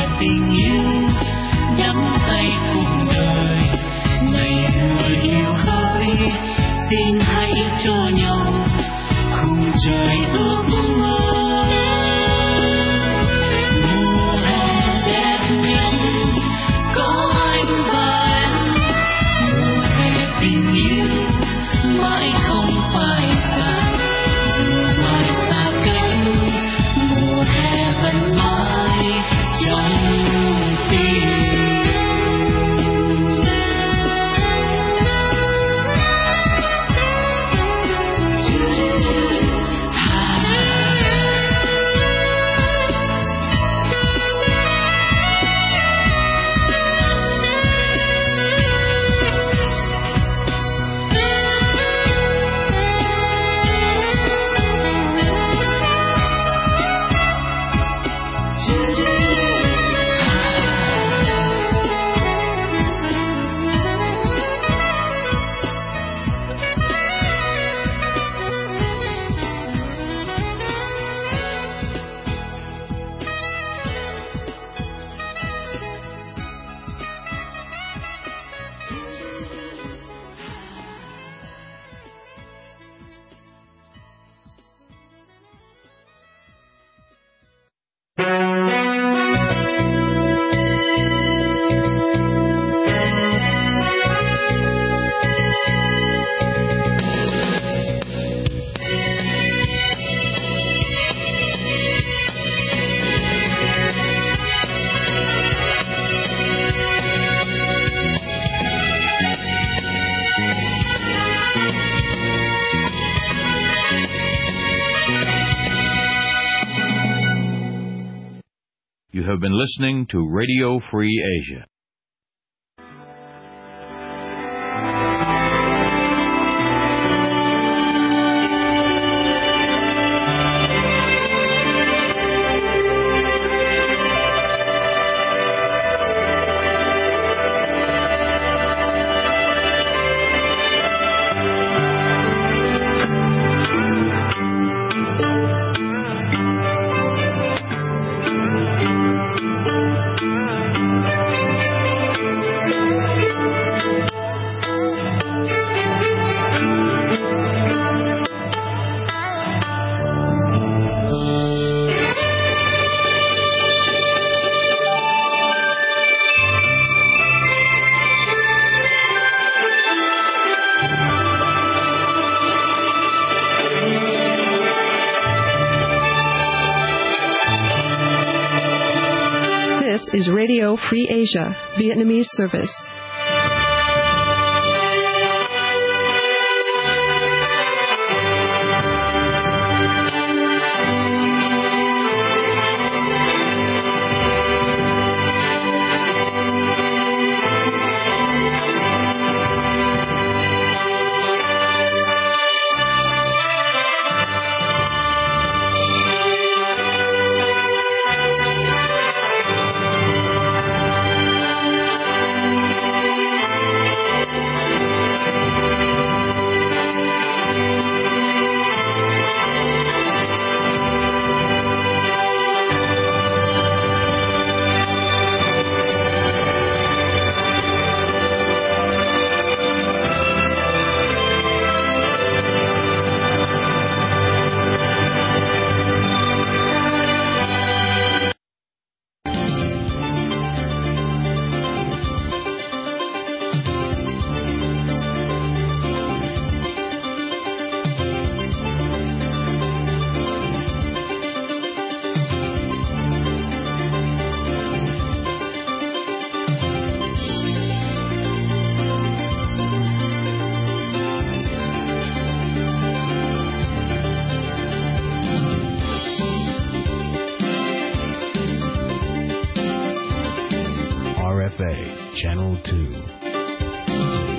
tình yêu nắm tay cuộc đời. Này người yêu hỡi, xin hãy cho nhau khung trời ước mơ. Mùa hè đẹp nhất có anh và em. Mùa hè tình yêu mãi không phai xa. Dù mai xa cách, mùa hè vẫn mãi trong tim. You have been listening to Radio Free Asia. This is Radio Free Asia, Vietnamese service. RFA, Channel 2.